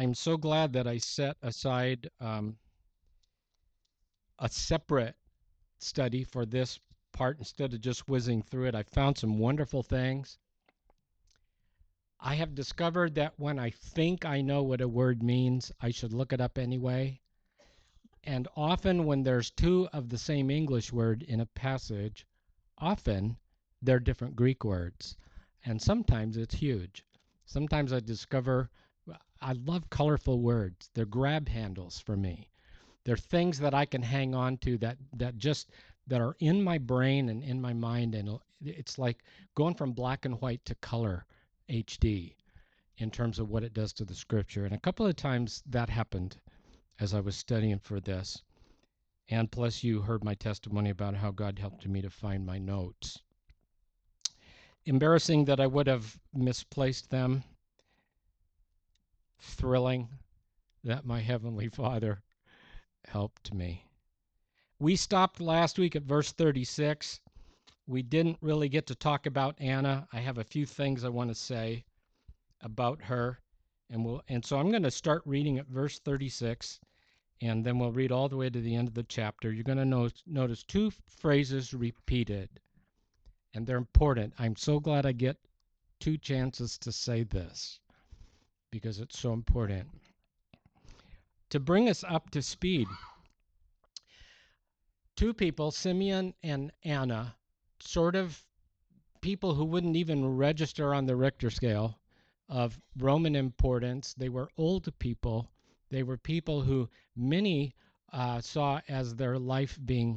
I'm so glad that I set aside a separate study for this part instead of just whizzing through it. I found some wonderful things. I have discovered that when I think I know what a word means, I should look it up anyway. And often, when there's two of the same English word in a passage, often they're different Greek words. And sometimes it's huge. Sometimes I discover I love colorful words. They're grab handles for me. They're things that I can hang on to that are in my brain and in my mind, and it's like going from black and white to color HD in terms of what it does to the scripture. And a couple of times that happened as I was studying for this. And plus, you heard my testimony about how God helped me to find my notes. Embarrassing that I would have misplaced them. Thrilling that my Heavenly Father helped me. We stopped last week at verse 36. We didn't really get to talk about Anna. I have a few things I want to say about her. And so I'm going to start reading at verse 36, and then we'll read all the way to the end of the chapter. You're going to notice two phrases repeated, and they're important. I'm so glad I get two chances to say this because it's so important. To bring us up to speed, two people, Simeon and Anna, sort of people who wouldn't even register on the Richter scale of Roman importance. They were old people. They were people who many saw as their life being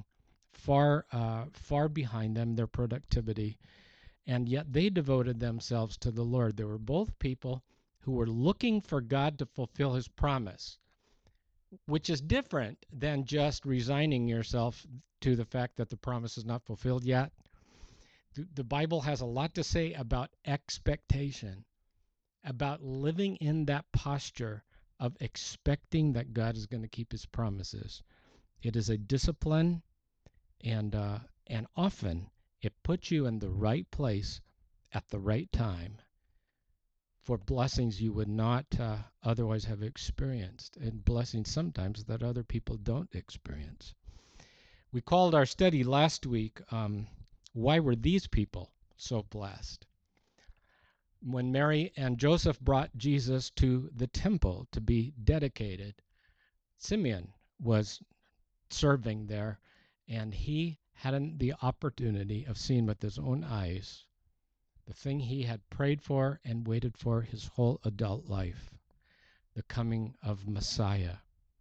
far behind them, their productivity, and yet they devoted themselves to the Lord. They were both people who were looking for God to fulfill his promise, which is different than just resigning yourself to the fact that the promise is not fulfilled yet. The Bible has a lot to say about expectation, about living in that posture of expecting that God is going to keep his promises. It is a discipline, and often it puts you in the right place at the right time for blessings you would not otherwise have experienced, and blessings sometimes that other people don't experience. We called our study last week, Why Were These People So Blessed? When Mary and Joseph brought Jesus to the temple to be dedicated, Simeon was serving there, and he had the opportunity of seeing with his own eyes the thing he had prayed for and waited for his whole adult life, the coming of Messiah.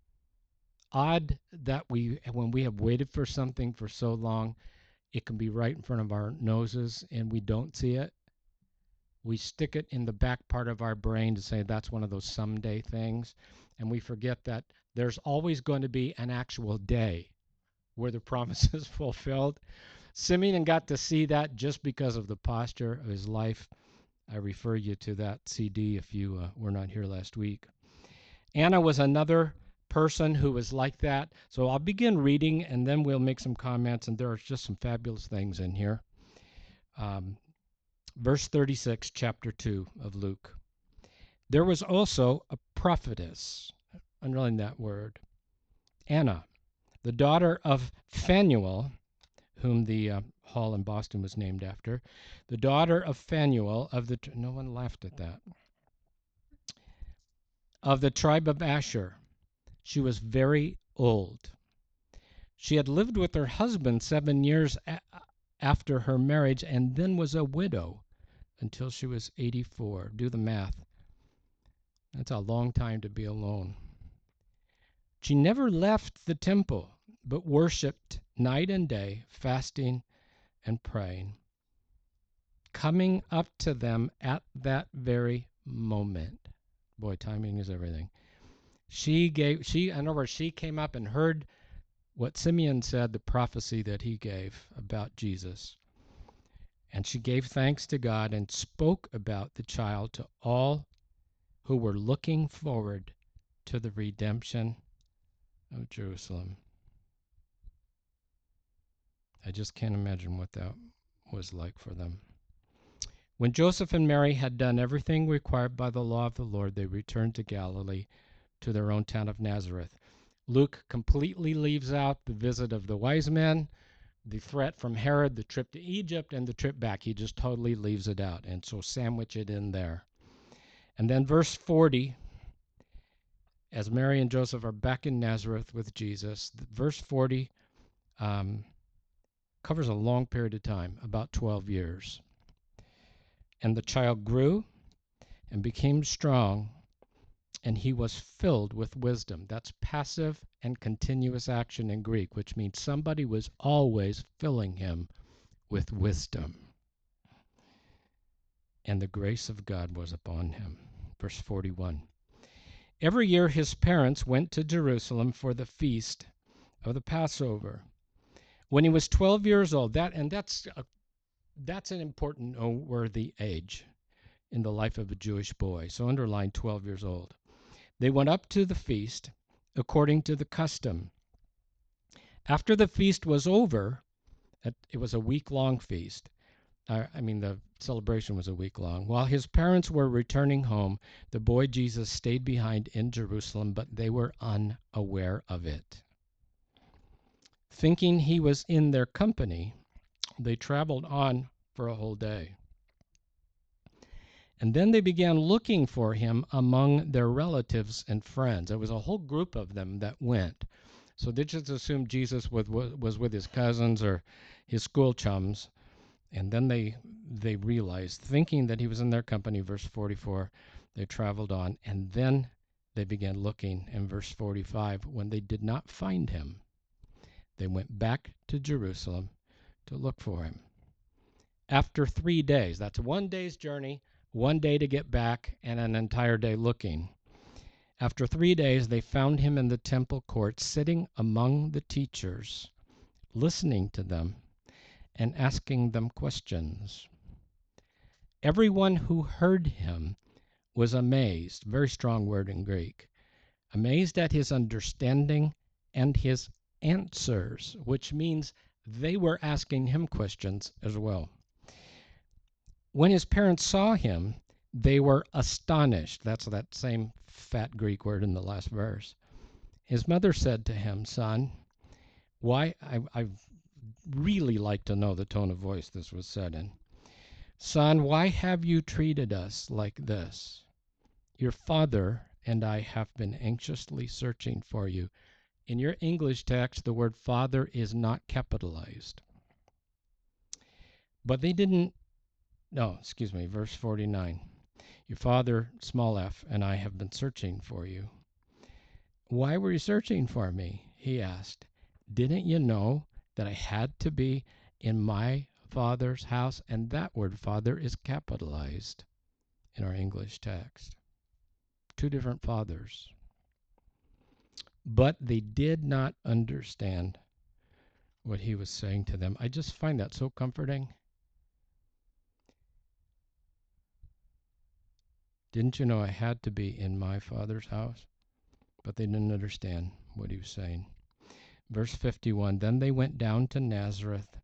Odd that when we have waited for something for so long, it can be right in front of our noses and we don't see it. We stick it in the back part of our brain to say that's one of those someday things, and we forget that there's always going to be an actual day where the promise is fulfilled. Simeon got to see that just because of the posture of his life. I refer you to that CD if you were not here last week. Anna was another person who was like that. So I'll begin reading, and then we'll make some comments, and there are just some fabulous things in here. Verse 36, chapter 2 of Luke. There was also a prophetess, underline that word, Anna, the daughter of Phanuel, whom the hall in Boston was named after, the daughter of Phanuel of the, no one laughed at that, of the tribe of Asher. She was very old. She had lived with her husband 7 years after her marriage and then was a widow until she was 84. Do the math. That's a long time to be alone. She never left the temple, but worshiped night and day, fasting and praying, coming up to them at that very moment. Boy, timing is everything. In other words, she came up and heard what Simeon said, the prophecy that he gave about Jesus. And she gave thanks to God and spoke about the child to all who were looking forward to the redemption of Jerusalem. I just can't imagine what that was like for them. When Joseph and Mary had done everything required by the law of the Lord, they returned to Galilee, to their own town of Nazareth. Luke completely leaves out the visit of the wise men, the threat from Herod, the trip to Egypt, and the trip back. He just totally leaves it out, and so sandwich it in there. And then verse 40, as Mary and Joseph are back in Nazareth with Jesus, verse 40 covers a long period of time, about 12 years. And the child grew and became strong, and he was filled with wisdom. That's passive and continuous action in Greek, which means somebody was always filling him with wisdom. And the grace of God was upon him. Verse 41. Every year his parents went to Jerusalem for the feast of the Passover. When he was 12 years old, that's an important, noteworthy age in the life of a Jewish boy. So underline 12 years old. They went up to the feast according to the custom. After the feast was over, it was a week-long feast. The celebration was a week long. While his parents were returning home, the boy Jesus stayed behind in Jerusalem, but they were unaware of it. Thinking he was in their company, they traveled on for a whole day. And then they began looking for him among their relatives and friends. There was a whole group of them that went. So they just assumed Jesus was with his cousins or his school chums. And then they realized, thinking that he was in their company, verse 44, they traveled on. And then they began looking in verse 45. When they did not find him, they went back to Jerusalem to look for him. After 3 days, that's 1 day's journey, 1 day to get back, and an entire day looking. After 3 days, they found him in the temple court, sitting among the teachers, listening to them and asking them questions. Everyone who heard him was amazed, very strong word in Greek, amazed at his understanding and his answers, which means they were asking him questions as well. When his parents saw him, they were astonished. That's that same fat Greek word in the last verse. His mother said to him, "Son, why?" I really like to know the tone of voice this was said in. "Son, why have you treated us like this? Your father and I have been anxiously searching for you." In your English text, the word father is not capitalized. But they didn't. No, excuse me, verse 49. Your father, small f, and I have been searching for you. Why were you searching for me? He asked. Didn't you know that I had to be in my Father's house? And that word father is capitalized in our English text. Two different fathers. But they did not understand what he was saying to them. I just find that so comforting. Didn't you know I had to be in my Father's house? But they didn't understand what he was saying. Verse 51, then he went down to Nazareth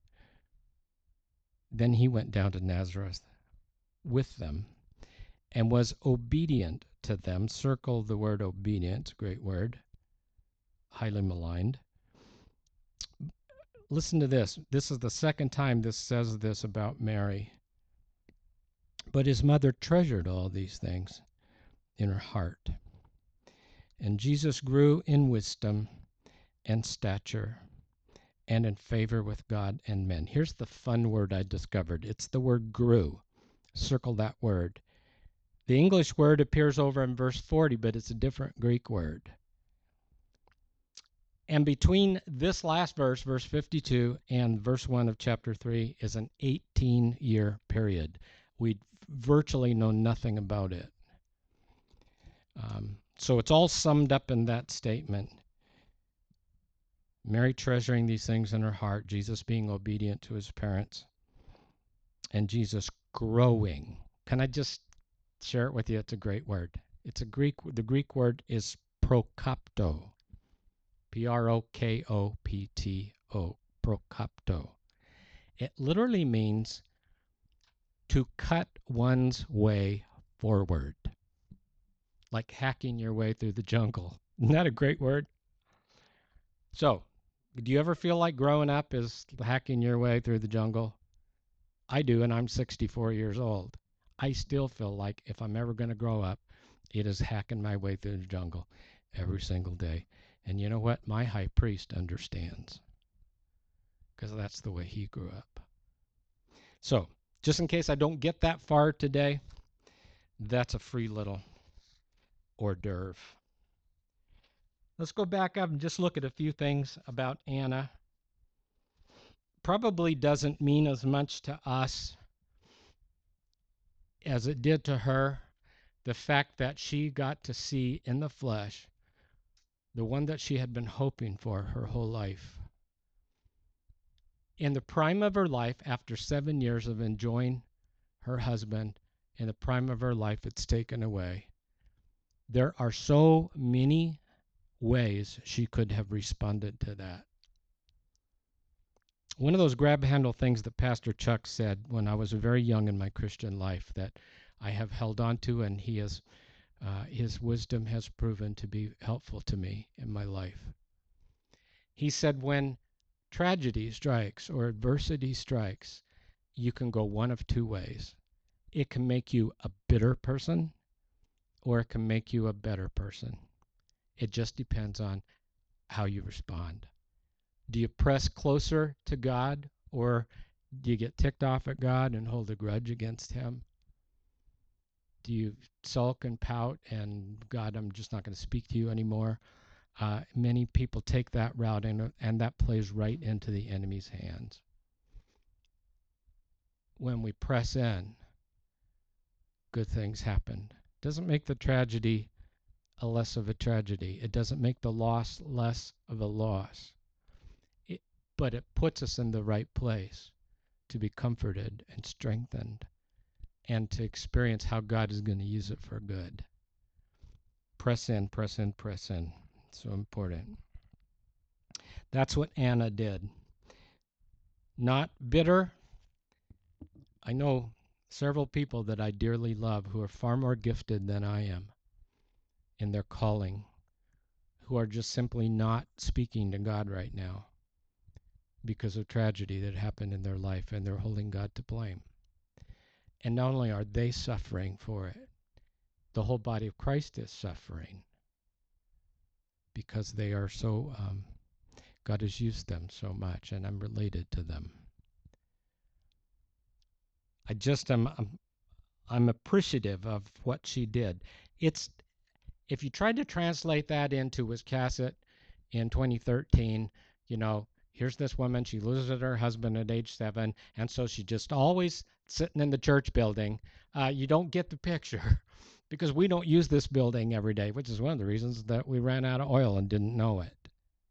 with them and was obedient to them. Circle the word obedient, great word, highly maligned. Listen to this. This is the second time this says this about Mary. But his mother treasured all these things in her heart. And Jesus grew in wisdom and stature and in favor with God and men. Here's the fun word I discovered. It's the word grew. Circle that word. The English word appears over in verse 40, but it's a different Greek word. And between this last verse, verse 52, and verse 1 of chapter 3 is an 18-year period. We virtually know nothing about it. So it's all summed up in that statement. Mary treasuring these things in her heart, Jesus being obedient to his parents, and Jesus growing. Can I just share it with you? It's a great word. The Greek word is prokopto. Prokopto. Prokopto. It literally means to cut one's way forward, like hacking your way through the jungle. Isn't that a great word? So, do you ever feel like growing up is hacking your way through the jungle? I do, and I'm 64 years old. I still feel like if I'm ever going to grow up, it is hacking my way through the jungle every single day. And you know what? My high priest understands, because that's the way he grew up. So, just in case I don't get that far today, that's a free little hors d'oeuvre. Let's go back up and just look at a few things about Anna. Probably doesn't mean as much to us as it did to her, the fact that she got to see in the flesh the one that she had been hoping for her whole life. In the prime of her life, after 7 years of enjoying her husband, in the prime of her life, it's taken away. There are so many ways she could have responded to that. One of those grab handle things that Pastor Chuck said when I was very young in my Christian life that I have held on to, and his wisdom has proven to be helpful to me in my life. He said, when tragedy strikes or adversity strikes, you can go one of two ways. It can make you a bitter person, or it can make you a better person. It just depends on how you respond. Do you press closer to God, or do you get ticked off at God and hold a grudge against him? Do you sulk and pout and, God, I'm just not going to speak to you anymore? Many people take that route, and that plays right into the enemy's hands. When we press in, good things happen. Doesn't make the tragedy a less of a tragedy. It doesn't make the loss less of a loss. But it puts us in the right place to be comforted and strengthened and to experience how God is going to use it for good. Press in, press in, press in. So important. That's what Anna did. Not bitter. I know several people that I dearly love who are far more gifted than I am in their calling, who are just simply not speaking to God right now because of tragedy that happened in their life, and they're holding God to blame. And not only are they suffering for it, the whole body of Christ is suffering because they are so, God has used them so much, and I'm related to them. I just I'm appreciative of what she did. It's, if you tried to translate that into Wiscasset in 2013, here's this woman, she loses her husband at age 7, and so she just always sitting in the church building. You don't get the picture because we don't use this building every day, which is one of the reasons that we ran out of oil and didn't know it.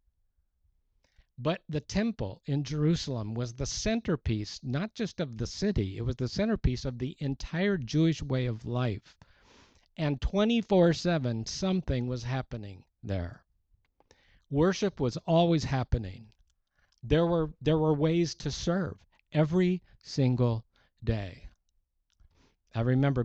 But the temple in Jerusalem was the centerpiece, not just of the city, it was the centerpiece of the entire Jewish way of life. And 24/7, something was happening there. Worship was always happening. There were ways to serve every single day. I remember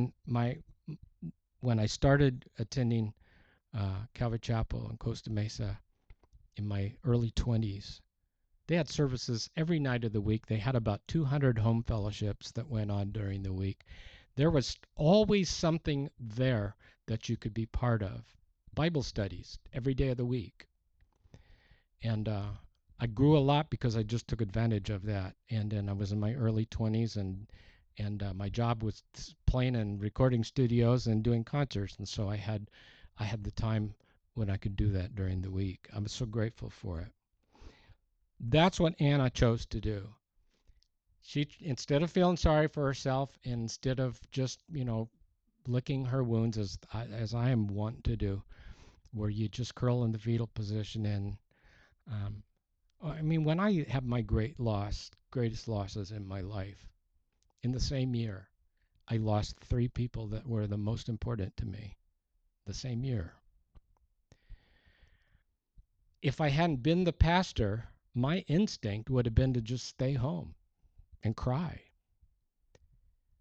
when I started attending Calvary Chapel in Costa Mesa in my early 20s. They had services every night of the week. They had about 200 home fellowships that went on during the week. There was always something there that you could be part of. Bible studies every day of the week. And I grew a lot because I just took advantage of that. And then I was in my early 20s, and my job was playing in recording studios and doing concerts. And so I had the time when I could do that during the week. I'm so grateful for it. That's what Anna chose to do. She, instead of feeling sorry for herself, instead of just, licking her wounds as I am wont to do, where you just curl in the fetal position. And when I have my greatest losses in my life, in the same year, I lost 3 people that were the most important to me, the same year. If I hadn't been the pastor, my instinct would have been to just stay home and cry.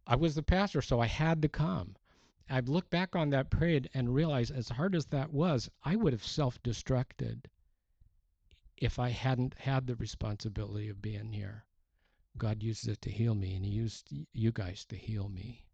I was the pastor, so I had to come. I've looked back on that period and realized, as hard as that was, I would have self-destructed if I hadn't had the responsibility of being here. God used it to heal me, and He used you guys to heal me.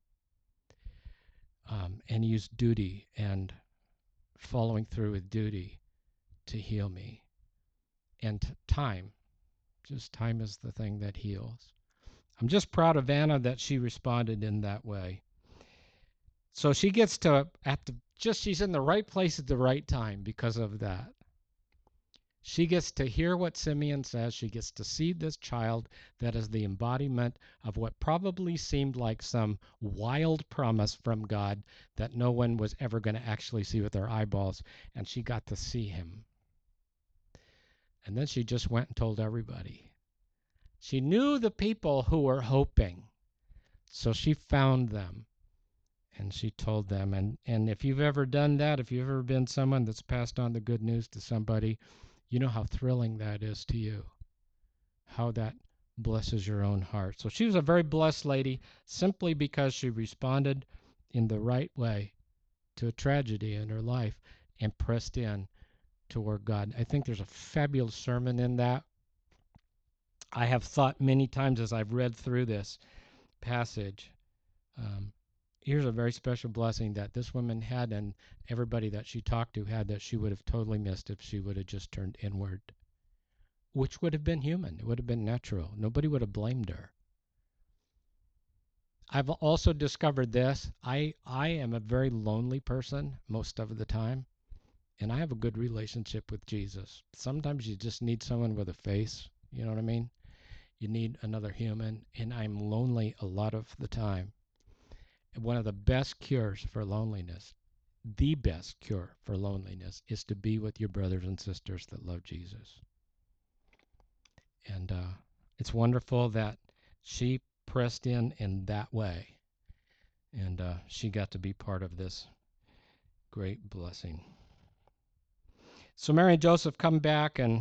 And He used duty and following through with duty to heal me. And time, just time is the thing that heals. I'm just proud of Anna that she responded in that way. So she gets to, she's in the right place at the right time because of that. She gets to hear what Simeon says. She gets to see this child that is the embodiment of what probably seemed like some wild promise from God that no one was ever going to actually see with their eyeballs. And she got to see him. And then she just went and told everybody. She knew the people who were hoping. So she found them. And she told them. And if you've ever done that, if you've ever been someone that's passed on the good news to somebody, you know how thrilling that is to you, how that blesses your own heart. So she was a very blessed lady simply because she responded in the right way to a tragedy in her life and pressed in toward God. I think there's a fabulous sermon in that. I have thought many times as I've read through this passage, here's a very special blessing that this woman had and everybody that she talked to had that she would have totally missed if she would have just turned inward, which would have been human. It would have been natural. Nobody would have blamed her. I've also discovered this. I am a very lonely person most of the time, and I have a good relationship with Jesus. Sometimes you just need someone with a face, you know what I mean? You need another human, and I'm lonely a lot of the time. One of the best cures for loneliness, the best cure for loneliness, is to be with your brothers and sisters that love Jesus. And it's wonderful that she pressed in that way, and she got to be part of this great blessing. So Mary and Joseph come back, and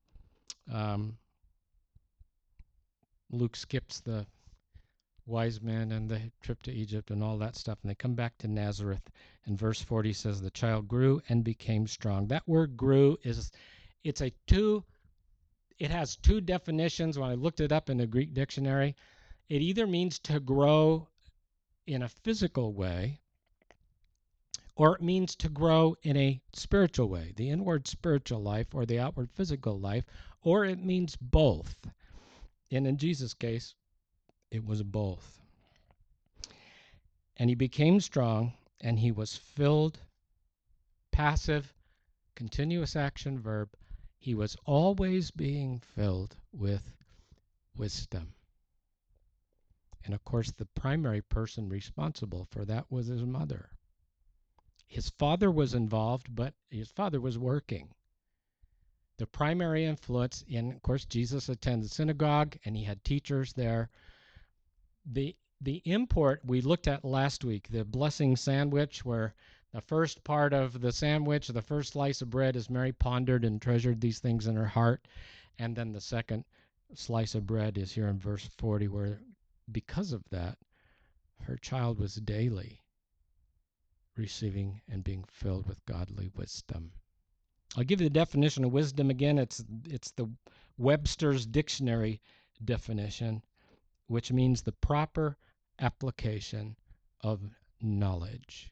Luke skips the wise men and the trip to Egypt and all that stuff, and they come back to Nazareth. And verse 40 says the child grew and became strong. That word grew it has two definitions. When I looked it up in the Greek dictionary, it either means to grow in a physical way, or it means to grow in a spiritual way, the inward spiritual life or the outward physical life, or it means both. And in Jesus' case, it was both. And he became strong, and he was filled, passive, continuous action verb. He was always being filled with wisdom. And of course, the primary person responsible for that was his mother. His father was involved, but his father was working. The primary influence, and of course, Jesus attended synagogue, and he had teachers there. The import we looked at last week, the blessing sandwich, where the first part of the sandwich, the first slice of bread, is Mary pondered and treasured these things in her heart. And then the second slice of bread is here in verse 40, where because of that, her child was daily receiving and being filled with godly wisdom. I'll give you the definition of wisdom again. It's the Webster's Dictionary definition, which means the proper application of knowledge.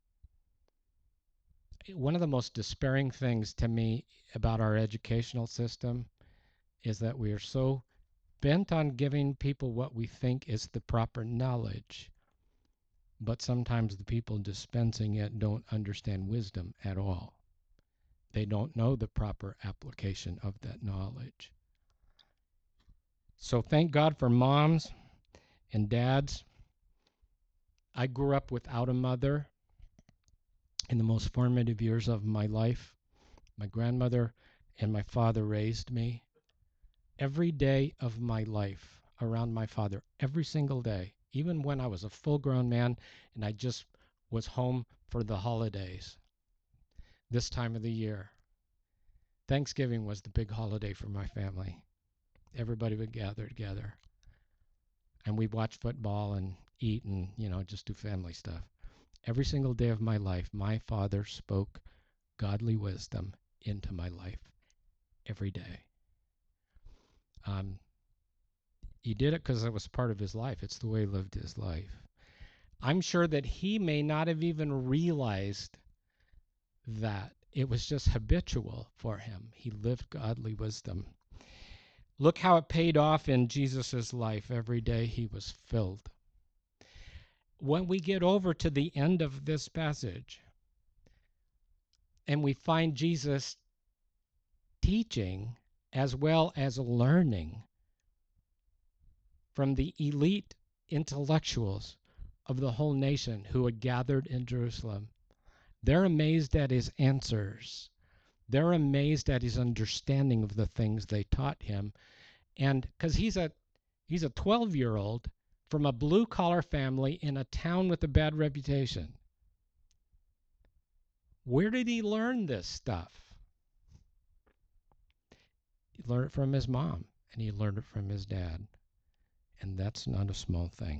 One of the most despairing things to me about our educational system is that we are so bent on giving people what we think is the proper knowledge, but sometimes the people dispensing it don't understand wisdom at all. They don't know the proper application of that knowledge. So thank God for moms and dads. I grew up without a mother in the most formative years of my life. My grandmother and my father raised me. Every day of my life around my father, every single day, even when I was a full-grown man and I just was home for the holidays, this time of the year. Thanksgiving was the big holiday for my family. Everybody would gather together. and we watch football and eat and, just do family stuff. Every single day of my life, my father spoke godly wisdom into my life every day. He did it because it was part of his life. It's the way he lived his life. I'm sure that he may not have even realized that. It was just habitual for him. He lived godly wisdom. Look how it paid off in Jesus' life. Every day he was filled. When we get over to the end of this passage and we find Jesus teaching as well as learning from the elite intellectuals of the whole nation who had gathered in Jerusalem, they're amazed at his answers. They're amazed at his understanding of the things they taught him. And because he's a 12-year-old from a blue-collar family in a town with a bad reputation. Where did he learn this stuff? He learned it from his mom, and he learned it from his dad. And that's not a small thing.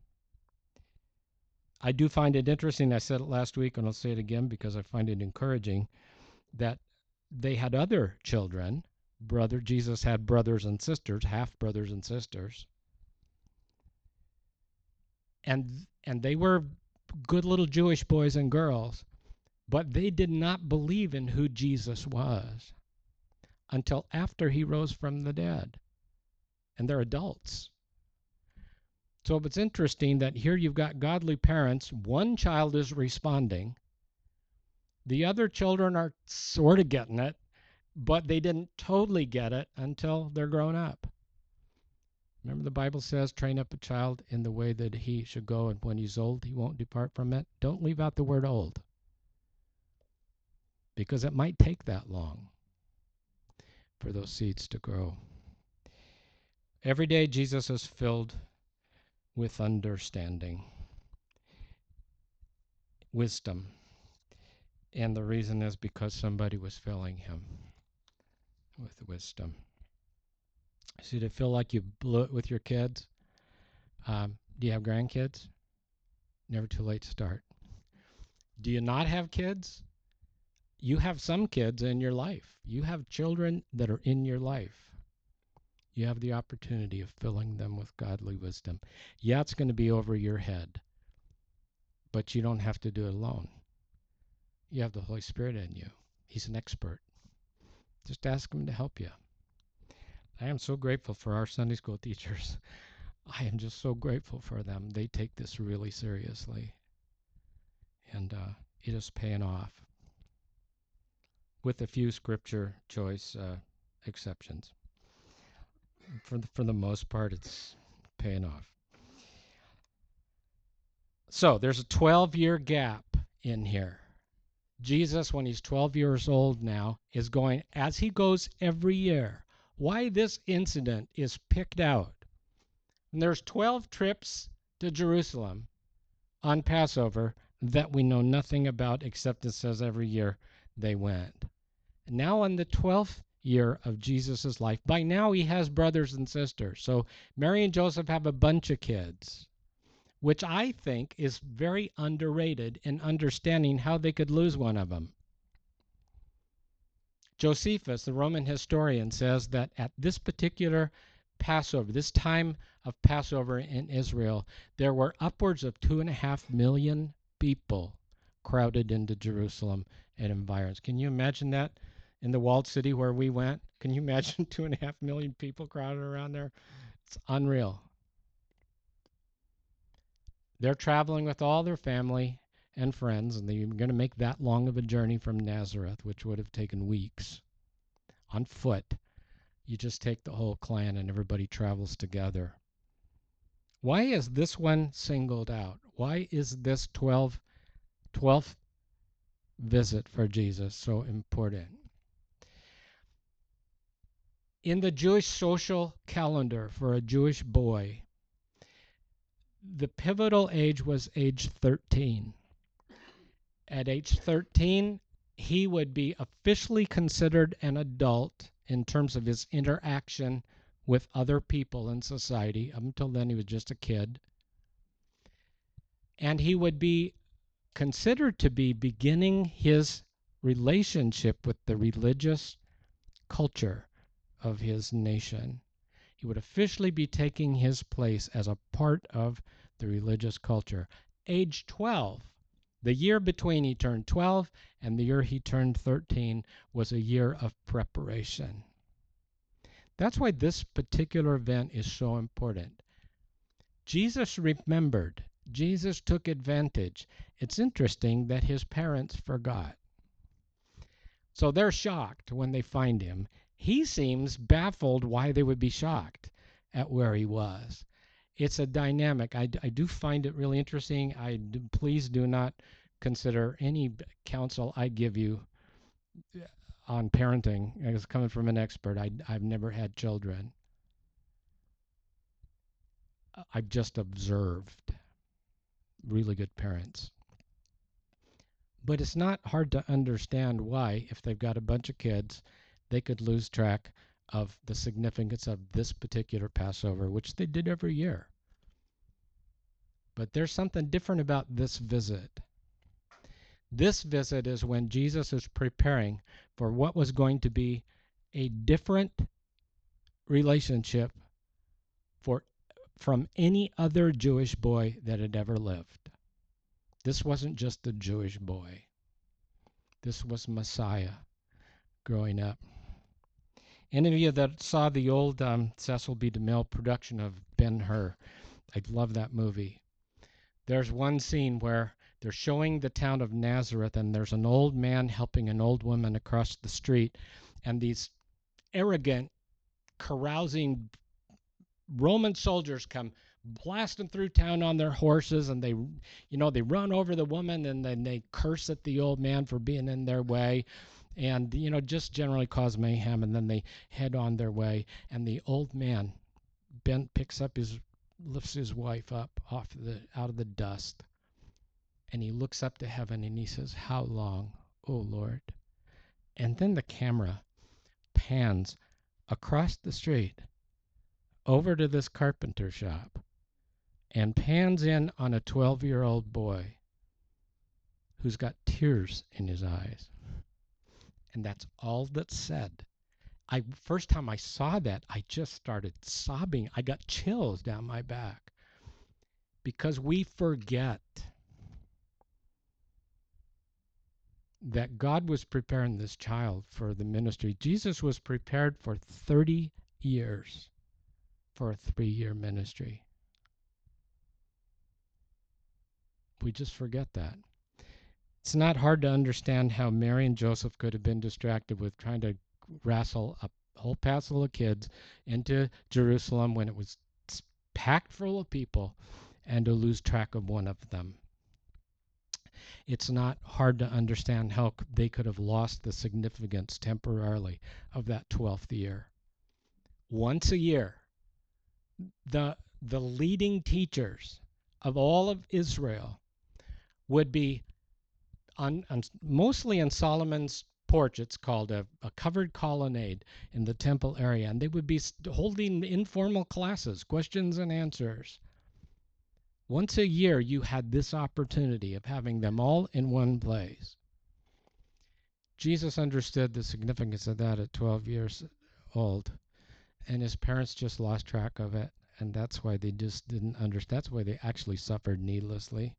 I do find it interesting, I said it last week, and I'll say it again because I find it encouraging, that they had other children. Jesus had brothers and sisters, half-brothers and sisters. And they were good little Jewish boys and girls, but they did not believe in who Jesus was until after he rose from the dead. And they're adults. So it's interesting that here you've got godly parents. One child is responding. The other children are sort of getting it, but they didn't totally get it until they're grown up. Remember the Bible says, train up a child in the way that he should go, and when he's old, he won't depart from it. Don't leave out the word old, because it might take that long for those seeds to grow. Every day Jesus is filled with understanding, wisdom. And the reason is because somebody was filling him with wisdom. So, to feel like you blew it with your kids? Do you have grandkids? Never too late to start. Do you not have kids? You have some kids in your life. You have children that are in your life. You have the opportunity of filling them with godly wisdom. Yeah, it's going to be over your head, but you don't have to do it alone. You have the Holy Spirit in you. He's an expert. Just ask him to help you. I am so grateful for our Sunday school teachers. I am just so grateful for them. They take this really seriously. And it is paying off, with a few scripture choice exceptions. For the most part, it's paying off. So there's a 12-year gap in here. Jesus, when he's 12 years old now, is going, as he goes every year. Why this incident is picked out. And there's 12 trips to Jerusalem on Passover that we know nothing about, except it says every year they went. Now in the 12th year of Jesus' life, by now he has brothers and sisters. So Mary and Joseph have a bunch of kids, which I think is very underrated in understanding how they could lose one of them. Josephus, the Roman historian, says that at this particular Passover, this time of Passover in Israel, there were upwards of 2.5 million people crowded into Jerusalem and environs. Can you imagine that in the walled city where we went? Can you imagine 2.5 million people crowded around there? It's unreal. They're traveling with all their family and friends, and they're going to make that long of a journey from Nazareth, which would have taken weeks on foot. You just take the whole clan and everybody travels together. Why is this one singled out? Why is this 12th visit for Jesus so important? In the Jewish social calendar for a Jewish boy, the pivotal age was age 13. At age 13, he would be officially considered an adult in terms of his interaction with other people in society. Up until then, he was just a kid. And he would be considered to be beginning his relationship with the religious culture of his nation. He would officially be taking his place as a part of the religious culture. Age 12, the year between he turned 12 and the year he turned 13 was a year of preparation. That's why this particular event is so important. Jesus remembered. Jesus took advantage. It's interesting that his parents forgot. So they're shocked when they find him. He seems baffled why they would be shocked at where he was. It's a dynamic. I do find it really interesting. Please do not consider any counsel I give you on parenting as coming from an expert. I've never had children. I've just observed really good parents. But it's not hard to understand why, if they've got a bunch of kids, they could lose track of the significance of this particular Passover, which they did every year. But there's something different about this visit. This visit is when Jesus is preparing for what was going to be a different relationship from any other Jewish boy that had ever lived. This wasn't just a Jewish boy. This was Messiah growing up. Any of you that saw the old Cecil B. DeMille production of Ben-Hur, I love that movie. There's one scene where they're showing the town of Nazareth, and there's an old man helping an old woman across the street, and these arrogant, carousing Roman soldiers come blasting through town on their horses, and they run over the woman, and then they curse at the old man for being in their way, and just generally cause mayhem, and then they head on their way. And the old man lifts his wife up out of the dust, and he looks up to heaven and he says, "How long, O Lord?" And then the camera pans across the street over to this carpenter shop and pans in on a 12-year-old boy who's got tears in his eyes. And that's all that's said. First time I saw that, I just started sobbing. I got chills down my back because we forget that God was preparing this child for the ministry. Jesus was prepared for 30 years for a 3-year ministry. We just forget that. It's not hard to understand how Mary and Joseph could have been distracted with trying to wrestle a whole passel of kids into Jerusalem when it was packed full of people, and to lose track of one of them. It's not hard to understand how they could have lost the significance temporarily of that 12th year. Once a year, the leading teachers of all of Israel would be mostly on Solomon's porch. It's called a covered colonnade in the temple area, and they would be holding informal classes, questions and answers. Once a year, you had this opportunity of having them all in one place. Jesus understood the significance of that at 12 years old, and his parents just lost track of it, and that's why they just didn't understand. That's why they actually suffered needlessly.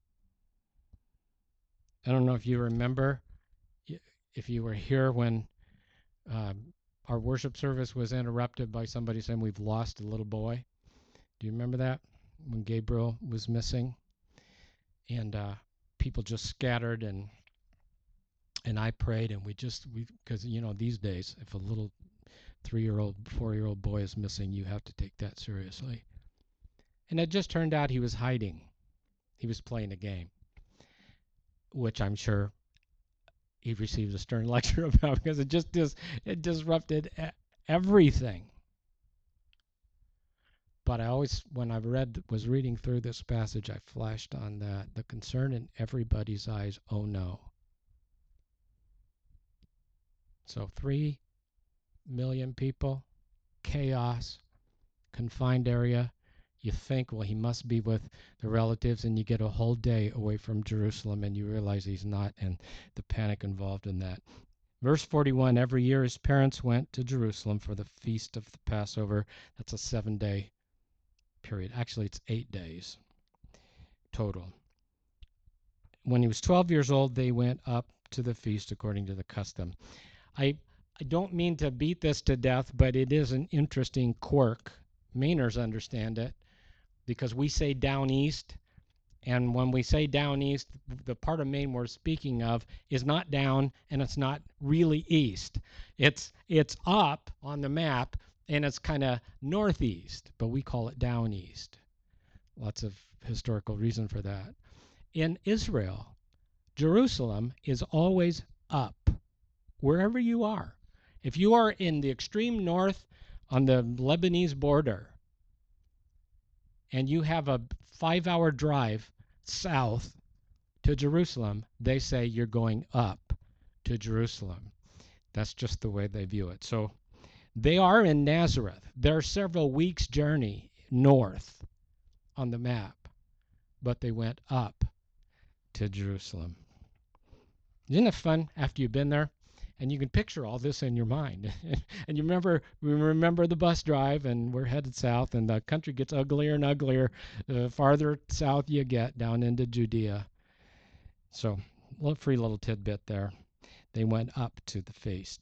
I don't know if you remember, if you were here when our worship service was interrupted by somebody saying we've lost a little boy. Do you remember that? When Gabriel was missing, and people just scattered, and I prayed, and because these days, if a little 3-year-old, 4-year-old boy is missing, you have to take that seriously. And it just turned out he was hiding. He was playing a game, which I'm sure he received a stern lecture about, because it disrupted everything. But I always, when I was reading through this passage, I flashed on that, the concern in everybody's eyes, oh no. So 3 million people, chaos, confined area. You think, well, he must be with the relatives, and you get a whole day away from Jerusalem, and you realize he's not, and the panic involved in that. Verse 41, every year his parents went to Jerusalem for the feast of the Passover. That's a 7-day period. Actually, it's 8 days total. When he was 12 years old, they went up to the feast according to the custom. I don't mean to beat this to death, but it is an interesting quirk. Mainers understand it because we say down east, and when we say down east, the part of Maine we're speaking of is not down, and it's not really east. It's up on the map, and it's kind of northeast, but we call it down east. Lots of historical reason for that. In Israel, Jerusalem is always up, wherever you are. If you are in the extreme north on the Lebanese border and you have a 5-hour drive south to Jerusalem, they say you're going up to Jerusalem. That's just the way they view it. So they are in Nazareth. They're several weeks' journey north on the map, but they went up to Jerusalem. Isn't it fun after you've been there? And you can picture all this in your mind. And we remember the bus drive, and we're headed south, and the country gets uglier and uglier the farther south you get down into Judea. So, a free little tidbit there. They went up to the feast.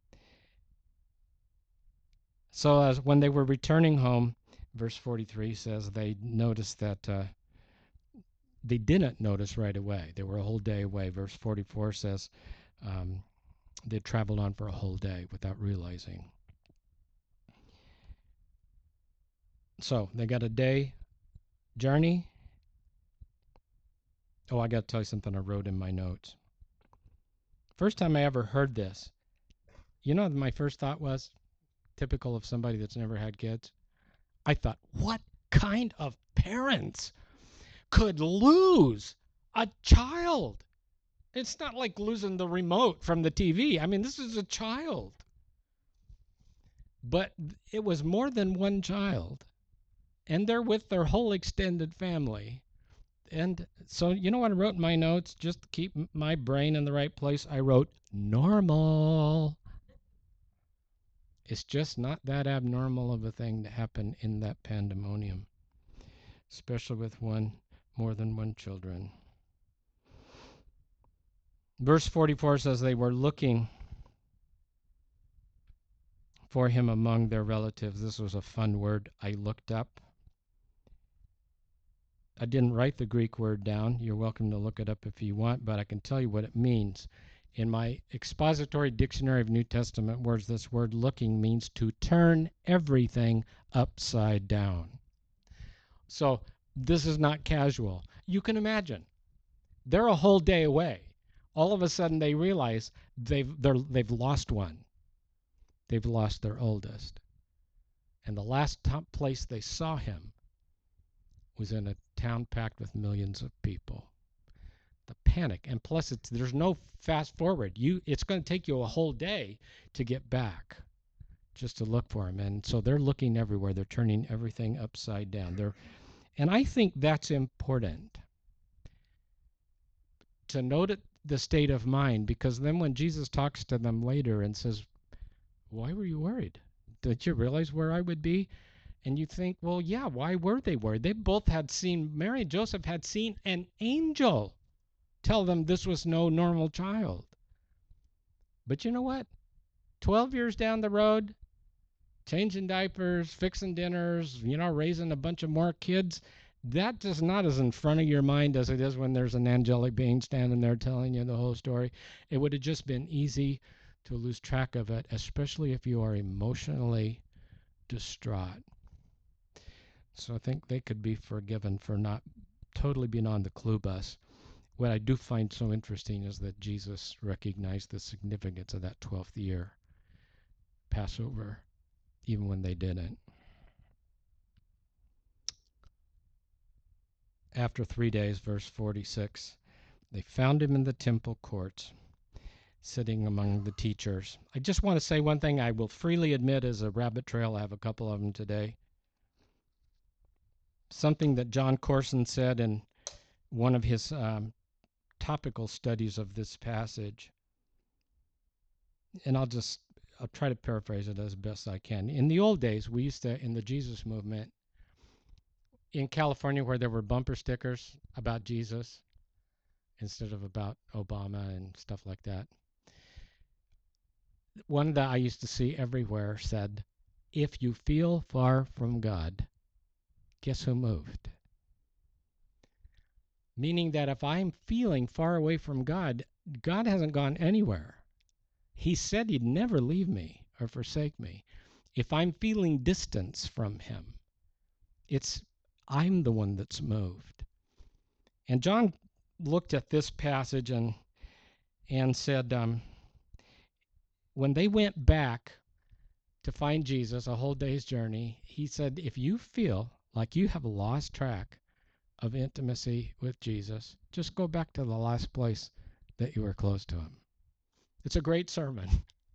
So as when they were returning home, verse 43 says they noticed that they didn't notice right away. They were a whole day away. Verse 44 says they traveled on for a whole day without realizing. So they got a day journey. Oh, I got to tell you something I wrote in my notes. First time I ever heard this, you know what my first thought was? Typical of somebody that's never had kids. I thought, what kind of parents could lose a child? It's not like losing the remote from the TV. I mean, this is a child. But it was more than one child. And they're with their whole extended family. And so, you know what I wrote in my notes? Just to keep my brain in the right place, I wrote normal. It's just not that abnormal of a thing to happen in that pandemonium, especially with more than one children. Verse 44 says they were looking for him among their relatives. This was a fun word I looked up. I didn't write the Greek word down. You're welcome to look it up if you want, but I can tell you what it means. In my expository dictionary of New Testament words, this word looking means to turn everything upside down. So this is not casual. You can imagine. They're a whole day away. All of a sudden they realize they've lost one. They've lost their oldest. And the last place they saw him was in a town packed with millions of people. The panic, and plus there's no fast forward. It's going to take you a whole day to get back just to look for him. And so they're looking everywhere. They're turning everything upside down. And I think that's important to note the state of mind, because then when Jesus talks to them later and says, why were you worried? Did you realize where I would be? And you think, well, yeah, why were they worried? They both had seen, Mary and Joseph had seen an angel tell them this was no normal child. But you know what? 12 years down the road, changing diapers, fixing dinners, raising a bunch of more kids, that is not as in front of your mind as it is when there's an angelic being standing there telling you the whole story. It would have just been easy to lose track of it, especially if you are emotionally distraught. So I think they could be forgiven for not totally being on the clue bus. What I do find so interesting is that Jesus recognized the significance of that 12th year Passover, even when they didn't. After 3 days, verse 46, they found him in the temple courts, sitting among the teachers. I just want to say one thing I will freely admit is a rabbit trail. I have a couple of them today. something that John Corson said in one of his topical studies of this passage, and I'll try to paraphrase it as best I can. In the old days, we used to, in the Jesus movement, in California, where there were bumper stickers about Jesus instead of about Obama and stuff like that, one that I used to see everywhere said, "If you feel far from God, guess who moved?" Meaning that if I'm feeling far away from God, God hasn't gone anywhere. He said he'd never leave me or forsake me. If I'm feeling distance from him, I'm the one that's moved. And John looked at this passage and said, when they went back to find Jesus, a whole day's journey, he said, if you feel like you have lost track of intimacy with Jesus, just go back to the last place that you were close to him. It's a great sermon.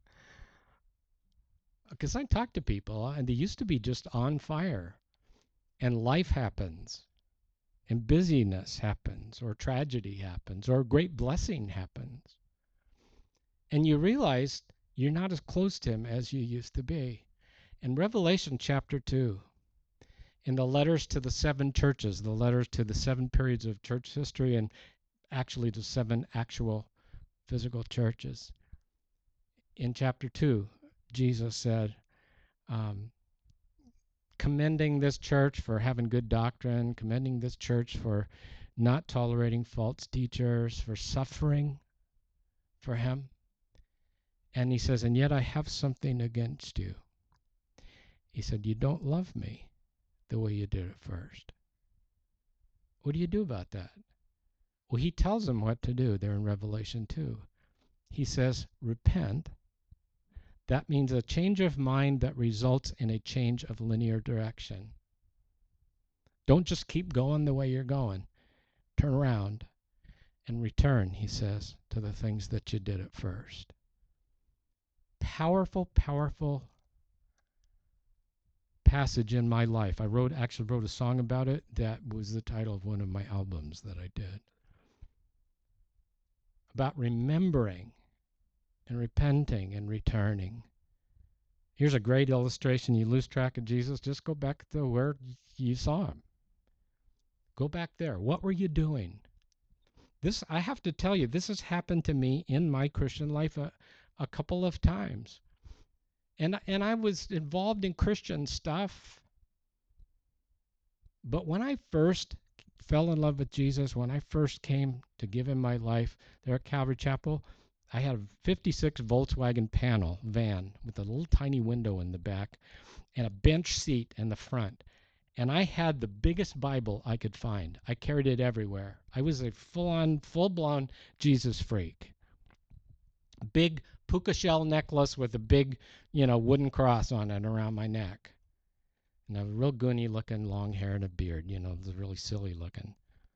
Because I talk to people, and they used to be just on fire, and life happens, and busyness happens, or tragedy happens, or great blessing happens. And you realize you're not as close to him as you used to be. In Revelation chapter 2, in the letters to the 7 churches, the letters to the 7 periods of church history, and actually to 7 actual physical churches, in chapter 2, Jesus said, commending this church for having good doctrine, commending this church for not tolerating false teachers, for suffering for him. And he says, and yet I have something against you. He said, you don't love me the way you did at first. What do you do about that? Well, he tells them what to do there in Revelation 2. He says, repent. That means a change of mind that results in a change of linear direction. Don't just keep going the way you're going. Turn around and return, he says, to the things that you did at first. Powerful, powerful passage in my life. I actually wrote a song about it. That was the title of one of my albums that I did. About remembering and repenting and returning. Here's a great illustration. You lose track of Jesus, just go back to where you saw him. Go back there. What were you doing? This, I have to tell you, this has happened to me in my Christian life a couple of times. And I was involved in Christian stuff. But when I first fell in love with Jesus, when I first came to give him my life there at Calvary Chapel, I had a 56 Volkswagen panel van with a little tiny window in the back and a bench seat in the front. And I had the biggest Bible I could find. I carried it everywhere. I was a full-blown Jesus freak. Big puka shell necklace with a big, wooden cross on it around my neck. And a real goony looking long hair and a beard, it was really silly looking.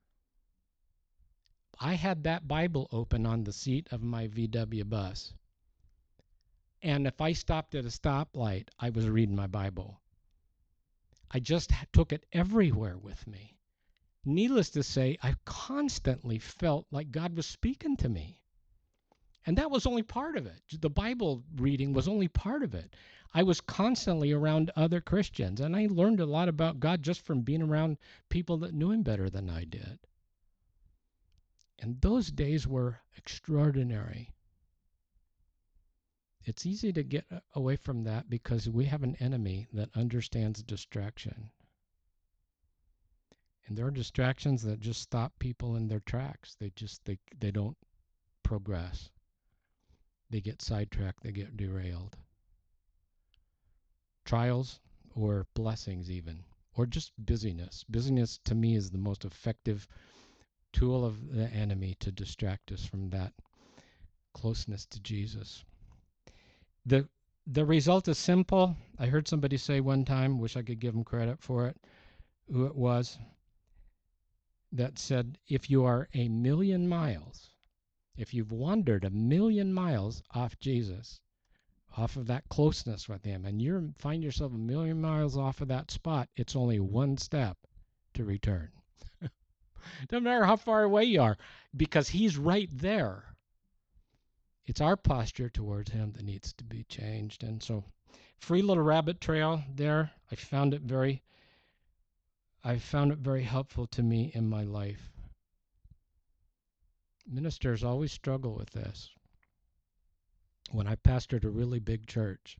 I had that Bible open on the seat of my VW bus. And if I stopped at a stoplight, I was reading my Bible. I just took it everywhere with me. Needless to say, I constantly felt like God was speaking to me. And that was only part of it. The Bible reading was only part of it. I was constantly around other Christians, and I learned a lot about God just from being around people that knew him better than I did. And those days were extraordinary. It's easy to get away from that because we have an enemy that understands distraction. And there are distractions that just stop people in their tracks. They don't progress. They get sidetracked, they get derailed. Trials or blessings even, or just busyness. Busyness to me is the most effective tool of the enemy to distract us from that closeness to Jesus. The result is simple. I heard somebody say one time, wish I could give them credit for it, who it was, that said, if you are a million miles, if you've wandered a million miles off Jesus, off of that closeness with him, and you find yourself a million miles off of that spot, it's only one step to return. Doesn't matter how far away you are, because he's right there. It's our posture towards him that needs to be changed. And so, free little rabbit trail there. I found it very helpful to me in my life. Ministers always struggle with this. When I pastored a really big church,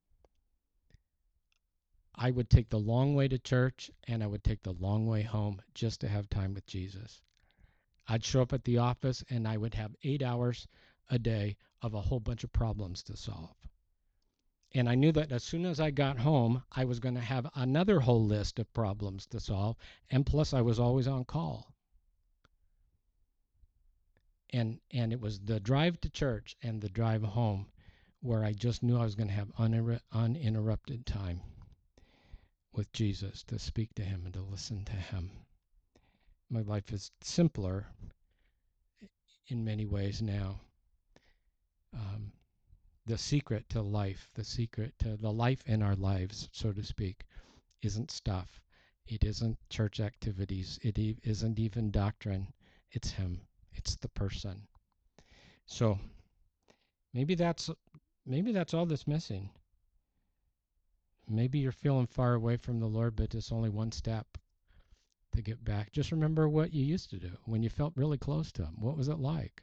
I would take the long way to church and I would take the long way home just to have time with Jesus. I'd show up at the office and I would have 8 hours a day of a whole bunch of problems to solve. And I knew that as soon as I got home, I was going to have another whole list of problems to solve. And plus, I was always on call. And it was the drive to church and the drive home where I just knew I was going to have uninterrupted time with Jesus, to speak to him and to listen to him. My life is simpler in many ways now. The secret to life, the secret to the life in our lives, so to speak, isn't stuff. It isn't church activities. It isn't even doctrine. It's him. It's the person. So maybe that's all that's missing. Maybe you're feeling far away from the Lord, but it's only one step to get back. Just remember what you used to do when you felt really close to him. What was it like?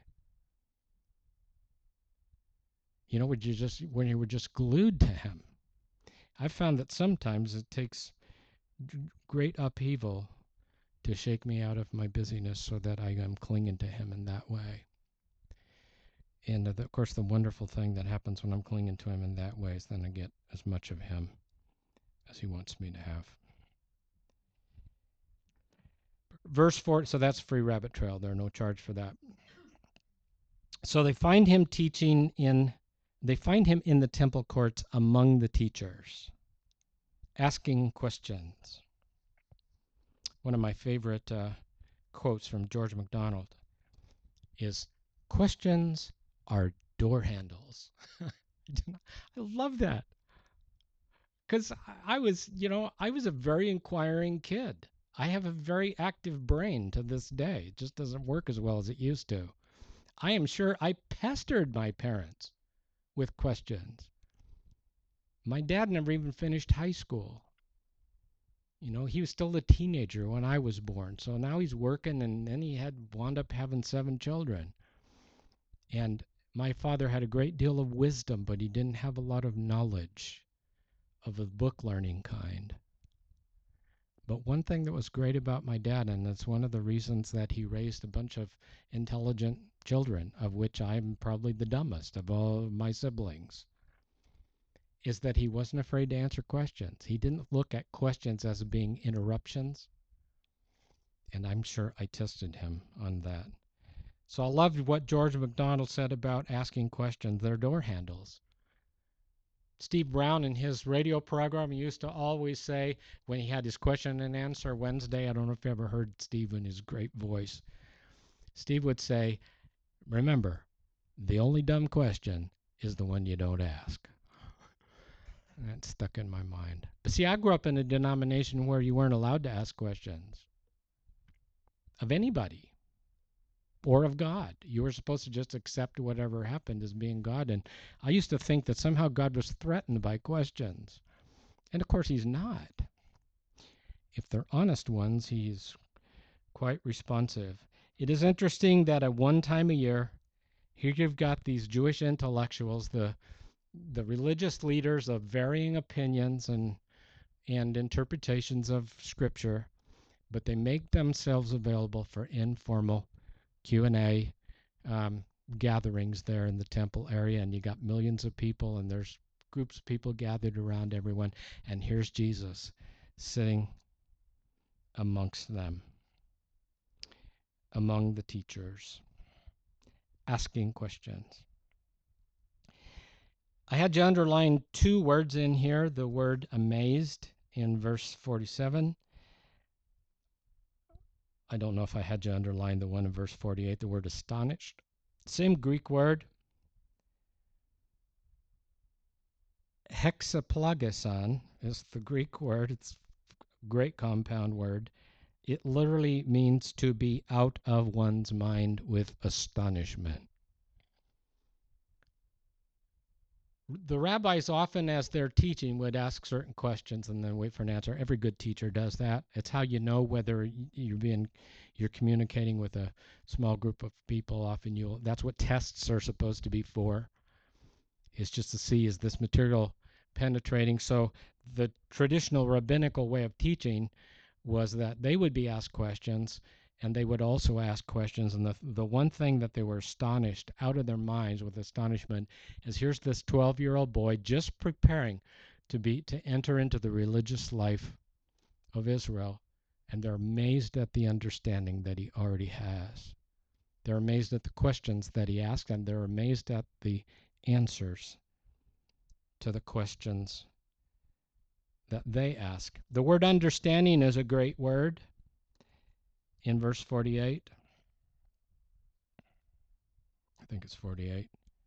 You know, when you were just glued to him. I found that sometimes it takes great upheaval to shake me out of my busyness so that I am clinging to him in that way. And of course, the wonderful thing that happens when I'm clinging to him in that way is then I get as much of him as he wants me to have. Verse 4, so that's free rabbit trail. There's no charge for that. So they find him in the temple courts among the teachers, asking questions. One of my favorite quotes from George MacDonald is, "Questions are door handles." I love that. Because I was a very inquiring kid. I have a very active brain to this day. It just doesn't work as well as it used to. I am sure I pestered my parents with questions. My dad never even finished high school. You know, he was still a teenager when I was born. So now he's working, and then he wound up having 7 children. And my father had a great deal of wisdom, but he didn't have a lot of knowledge of a book learning kind. But one thing that was great about my dad, and that's one of the reasons that he raised a bunch of intelligent children, of which I'm probably the dumbest of all of my siblings, is that he wasn't afraid to answer questions. He didn't look at questions as being interruptions. And I'm sure I tested him on that. So I loved what George MacDonald said about asking questions. They're door handles. Steve Brown, in his radio program, used to always say, when he had his question and answer Wednesday, I don't know if you ever heard Steve in his great voice. Steve would say, "Remember, the only dumb question is the one you don't ask." And that stuck in my mind. But see, I grew up in a denomination where you weren't allowed to ask questions of anybody or of God. You were supposed to just accept whatever happened as being God. And I used to think that somehow God was threatened by questions. And of course, he's not. If they're honest ones, he's quite responsive. It is interesting that at one time a year, here you've got these Jewish intellectuals, the religious leaders of varying opinions and interpretations of Scripture, but they make themselves available for informal Q&A gatherings there in the temple area, and you got millions of people, and there's groups of people gathered around everyone, and here's Jesus sitting amongst them, among the teachers, asking questions. I had you underline 2 words in here, the word amazed in verse 47. I don't know if I had you underline the one in verse 48, the word astonished. Same Greek word. Hexaplageson is the Greek word. It's a great compound word. It literally means to be out of one's mind with astonishment. The rabbis often, as they're teaching, would ask certain questions and then wait for an answer. Every good teacher does that. It's how you know whether you're communicating with a small group of people. Often that's what tests are supposed to be for. Is just to see, is this material penetrating? So the traditional rabbinical way of teaching was that they would be asked questions, and they would also ask questions. And the one thing that they were astonished out of their minds with astonishment is, here's this 12-year-old boy just preparing to enter into the religious life of Israel, and they're amazed at the understanding that he already has. They're amazed at the questions that he asked, and they're amazed at the answers to the questions that they ask. The word understanding is a great word. In verse 48, I think it's 48.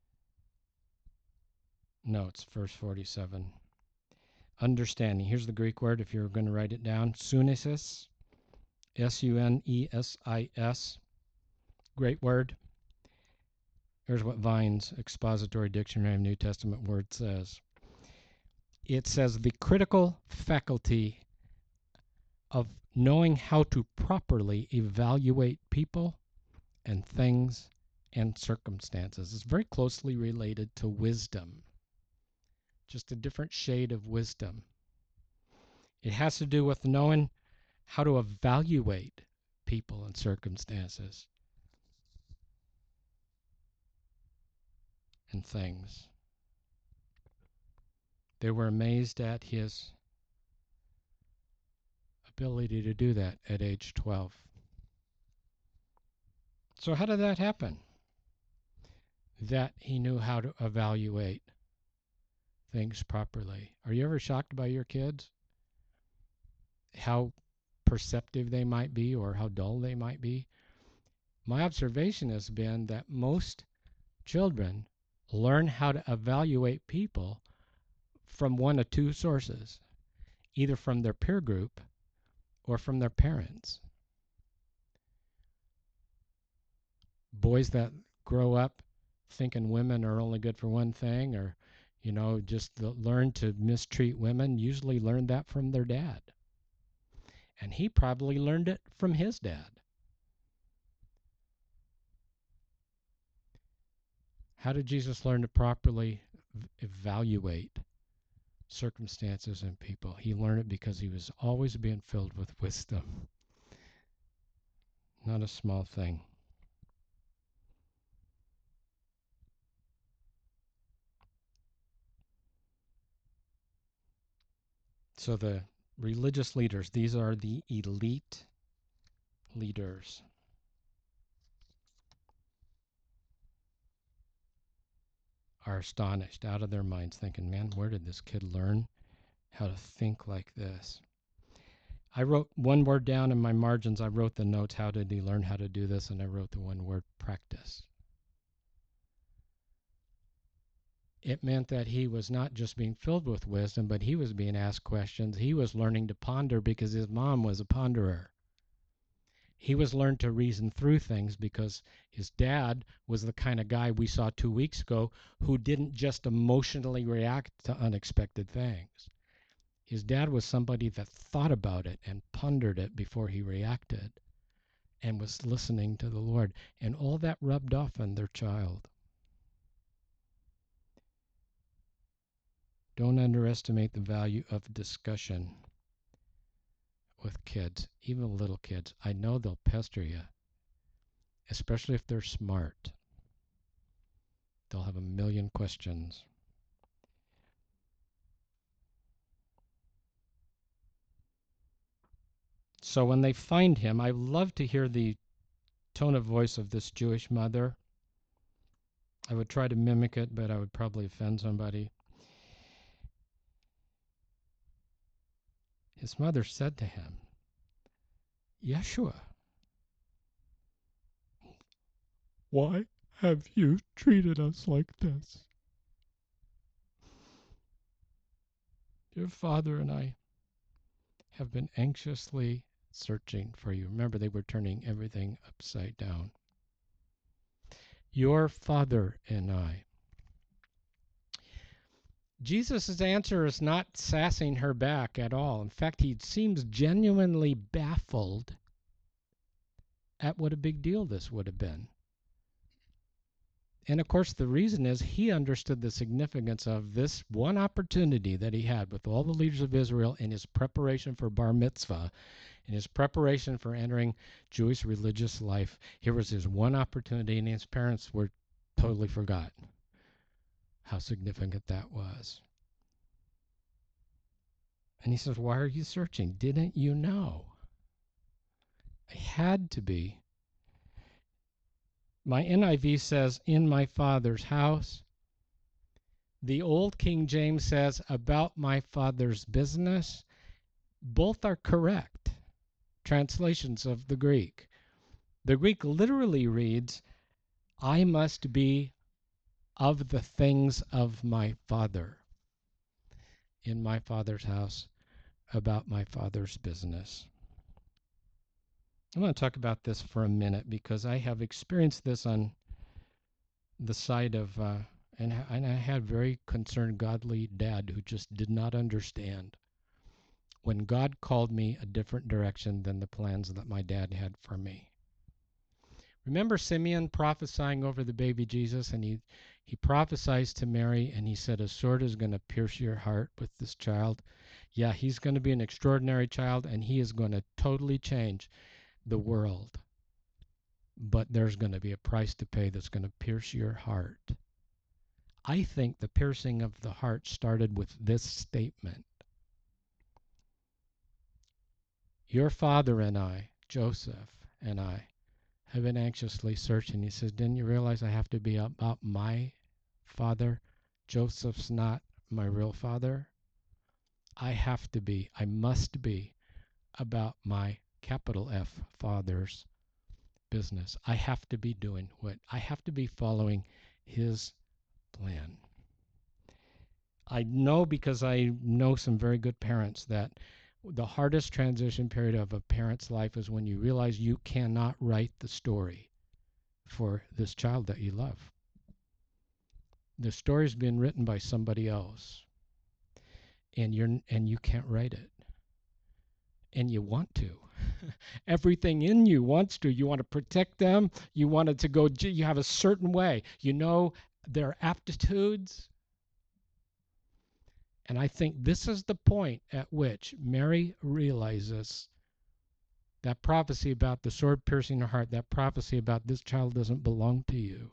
No, it's verse 47. Understanding. Here's the Greek word if you're going to write it down. Sunesis. S-U-N-E-S-I-S. Great word. Here's what Vine's Expository Dictionary of New Testament Word says. It says the critical faculty of knowing how to properly evaluate people and things and circumstances. It's very closely related to wisdom, just a different shade of wisdom. It has to do with knowing how to evaluate people and circumstances and things. They were amazed at his ability to do that at age 12. So how did that happen? That he knew how to evaluate things properly. Are you ever shocked by your kids? How perceptive they might be or how dull they might be? My observation has been that most children learn how to evaluate people from one of two sources, either from their peer group or from their parents. Boys that grow up thinking women are only good for one thing, or just learn to mistreat women, usually learn that from their dad. And he probably learned it from his dad. How did Jesus learn to properly evaluate circumstances and people? He learned it because he was always being filled with wisdom. Not a small thing. So the religious leaders, these are the elite leaders. Are astonished out of their minds, thinking, man, where did this kid learn how to think like this? I wrote one word down in my margins. I wrote the notes, how did he learn how to do this? And I wrote the one word, practice. It meant that he was not just being filled with wisdom, but he was being asked questions. He was learning to ponder because his mom was a ponderer. He was learned to reason through things because his dad was the kind of guy we saw 2 weeks ago who didn't just emotionally react to unexpected things. His dad was somebody that thought about it and pondered it before he reacted and was listening to the Lord. And all that rubbed off on their child. Don't underestimate the value of discussion with kids, even little kids. I know they'll pester you, especially if they're smart. They'll have a million questions. So when they find him, I love to hear the tone of voice of this Jewish mother. I would try to mimic it, but I would probably offend somebody. His mother said to him, Yeshua, why have you treated us like this? Your father and I have been anxiously searching for you. Remember, they were turning everything upside down. Your Father and I. Jesus' answer is not sassing her back at all. In fact, he seems genuinely baffled at what a big deal this would have been. And of course, the reason is he understood the significance of this one opportunity that he had with all the leaders of Israel in his preparation for bar mitzvah, in his preparation for entering Jewish religious life. Here was his one opportunity, and his parents were totally forgot how significant that was. And he says, why are you searching? Didn't you know? I had to be. My NIV says, in my Father's house. The old King James says, about my Father's business. Both are correct translations of the Greek. The Greek literally reads, I must be of the things of my Father. In my Father's house, about my Father's business. I want to talk about this for a minute because I have experienced this on the side of, and I had a very concerned, godly dad who just did not understand when God called me a different direction than the plans that my dad had for me. Remember Simeon prophesying over the baby Jesus, and he prophesies to Mary, and he said, a sword is going to pierce your heart with this child. Yeah, he's going to be an extraordinary child, and he is going to totally change the world. But there's going to be a price to pay that's going to pierce your heart. I think the piercing of the heart started with this statement. Your father and I, Joseph and I, have been anxiously searching. He says, didn't you realize I have to be about my father? Joseph's not my real father. I have to be, I must be about my capital F father's business. I have to be doing what I have to be following his plan. I know because I know some very good parents that the hardest transition period of a parent's life is when you realize you cannot write the story for this child that you love. The story's been written by somebody else, and you can't write it. And you want to. Everything in you wants to. You want to protect them. You want it to go, you have a certain way. You know their aptitudes. And I think this is the point at which Mary realizes that prophecy about the sword piercing her heart, that prophecy about this child doesn't belong to you.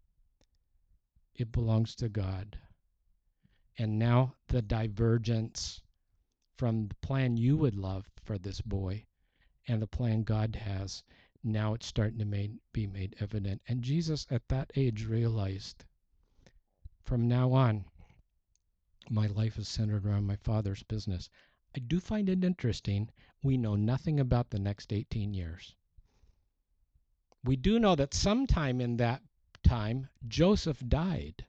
It belongs to God. And now the divergence from the plan you would love for this boy and the plan God has, now it's starting to be made evident. And Jesus at that age realized, from now on, my life is centered around my Father's business. I do find it interesting. We know nothing about the next 18 years. We do know that sometime in that time, Joseph died.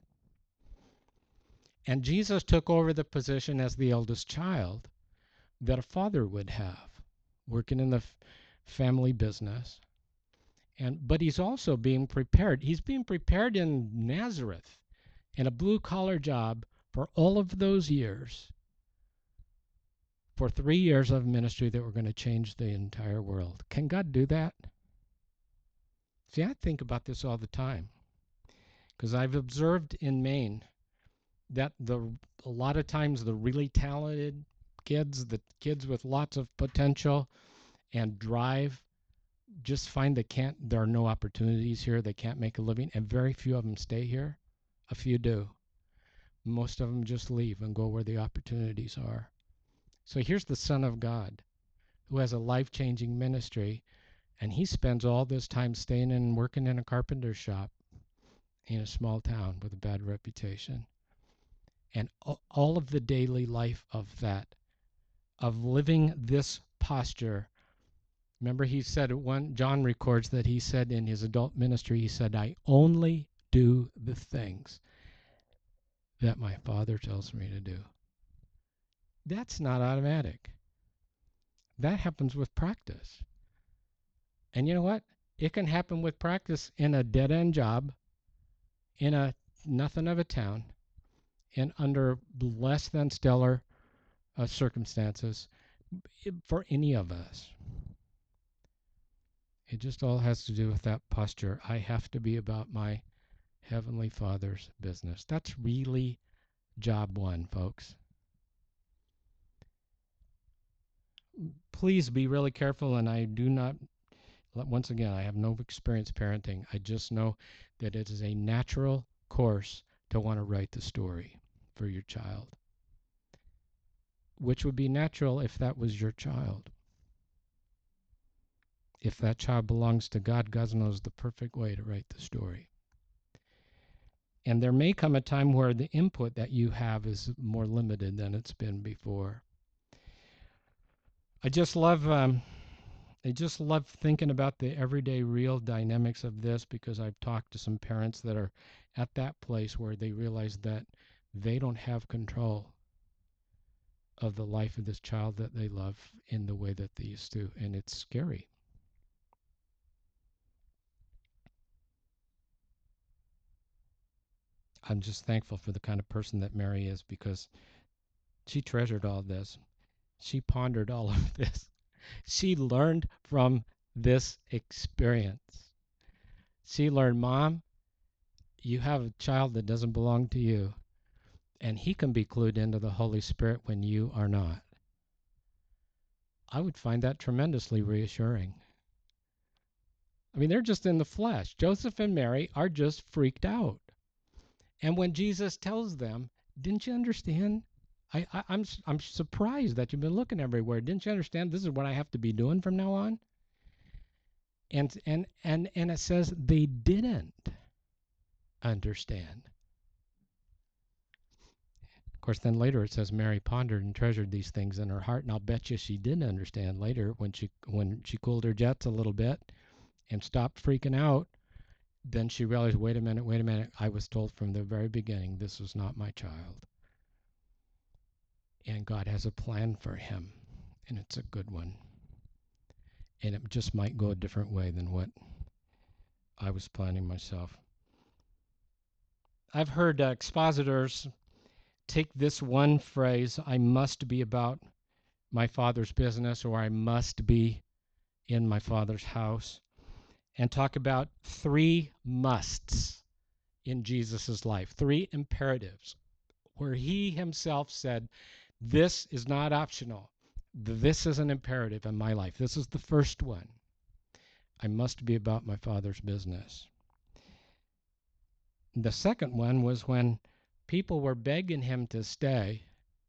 And Jesus took over the position as the eldest child that a father would have, working in the family business. But he's also being prepared. He's being prepared in Nazareth in a blue-collar job for all of those years, for 3 years of ministry that were going to change the entire world. Can God do that? See, I think about this all the time because I've observed in Maine that a lot of times the really talented kids, the kids with lots of potential and drive, just find there are no opportunities here. They can't make a living, and very few of them stay here. A few do. Most of them just leave and go where the opportunities are. So here's the Son of God who has a life-changing ministry, and he spends all this time staying and working in a carpenter's shop in a small town with a bad reputation. And all of the daily life of that, of living this posture. Remember he said, John records that he said in his adult ministry, he said, I only do the things that my Father tells me to do. That's not automatic. That happens with practice. And you know what? It can happen with practice in a dead-end job, in a nothing of a town, and under less than stellar circumstances for any of us. It just all has to do with that posture. I have to be about my Heavenly Father's business. That's really job one, folks. Please be really careful, and I do not, once again, I have no experience parenting. I just know that it is a natural course to want to write the story for your child, which would be natural if that was your child. If that child belongs to God, God knows the perfect way to write the story. And there may come a time where the input that you have is more limited than it's been before. I just love thinking about the everyday real dynamics of this, because I've talked to some parents that are at that place where they realize that they don't have control of the life of this child that they love in the way that they used to, and it's scary. I'm just thankful for the kind of person that Mary is, because she treasured all this. She pondered all of this. She learned from this experience. She learned, Mom, you have a child that doesn't belong to you, and he can be clued into the Holy Spirit when you are not. I would find that tremendously reassuring. I mean, they're just in the flesh. Joseph and Mary are just freaked out. And when Jesus tells them, didn't you understand? I'm surprised that you've been looking everywhere. Didn't you understand this is what I have to be doing from now on? And it says they didn't understand. Of course, then later it says Mary pondered and treasured these things in her heart, and I'll bet you she didn't understand later when she cooled her jets a little bit and stopped freaking out. Then she realized, wait a minute, I was told from the very beginning this was not my child. And God has a plan for him, and it's a good one. And it just might go a different way than what I was planning myself. I've heard expositors take this one phrase, I must be about my Father's business, or I must be in my Father's house, and talk about three musts in Jesus' life, three imperatives, where he himself said, this is not optional. This is an imperative in my life. This is the first one. I must be about my Father's business. The second one was when people were begging him to stay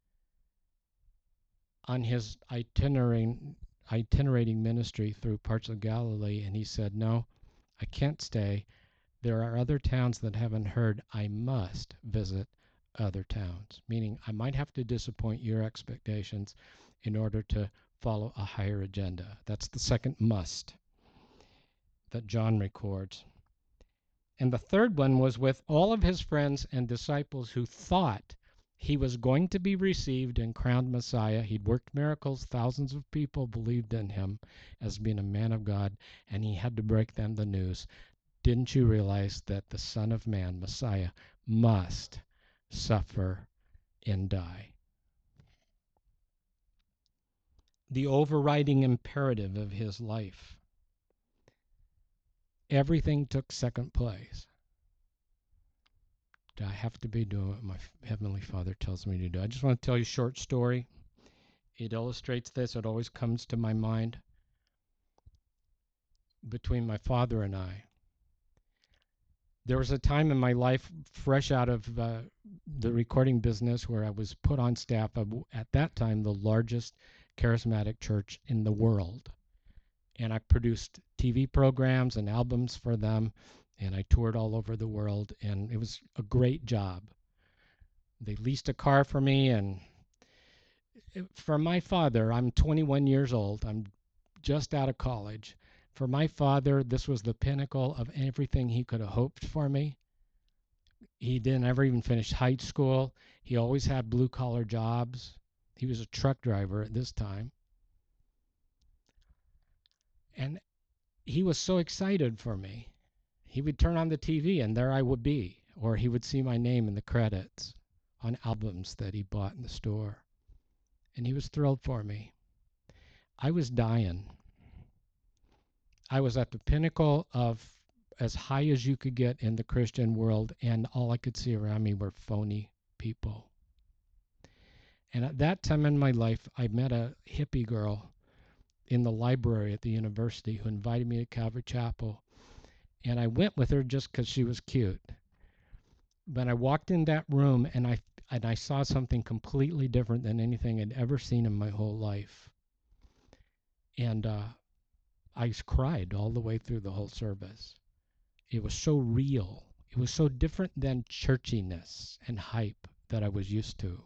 on his itinerating ministry through parts of Galilee, and he said, no, I can't stay. There are other towns that haven't heard. I must visit other towns, meaning I might have to disappoint your expectations in order to follow a higher agenda. That's the second must that John records. And the third one was with all of his friends and disciples who thought he was going to be received and crowned Messiah. He'd worked miracles. Thousands of people believed in him as being a man of God, and he had to break them the news. Didn't you realize that the Son of Man, Messiah, must suffer and die? The overriding imperative of his life. Everything took second place. I have to be doing what my Heavenly Father tells me to do. I just want to tell you a short story. It illustrates this. It always comes to my mind between my father and I. There was a time in my life, fresh out of the recording business, where I was put on staff of, at that time, the largest charismatic church in the world. And I produced TV programs and albums for them, and I toured all over the world, and it was a great job. They leased a car for me, and for my father, I'm 21 years old. I'm just out of college. For my father, this was the pinnacle of everything he could have hoped for me. He didn't ever even finish high school. He always had blue-collar jobs. He was a truck driver at this time. And he was so excited for me. He would turn on the TV and there I would be, or he would see my name in the credits on albums that he bought in the store. And he was thrilled for me. I was dying. I was at the pinnacle of as high as you could get in the Christian world, and all I could see around me were phony people. And at that time in my life, I met a hippie girl in the library at the university who invited me to Calvary Chapel. And I went with her just because she was cute. But I walked in that room and I saw something completely different than anything I'd ever seen in my whole life. And I cried all the way through the whole service. It was so real. It was so different than churchiness and hype that I was used to.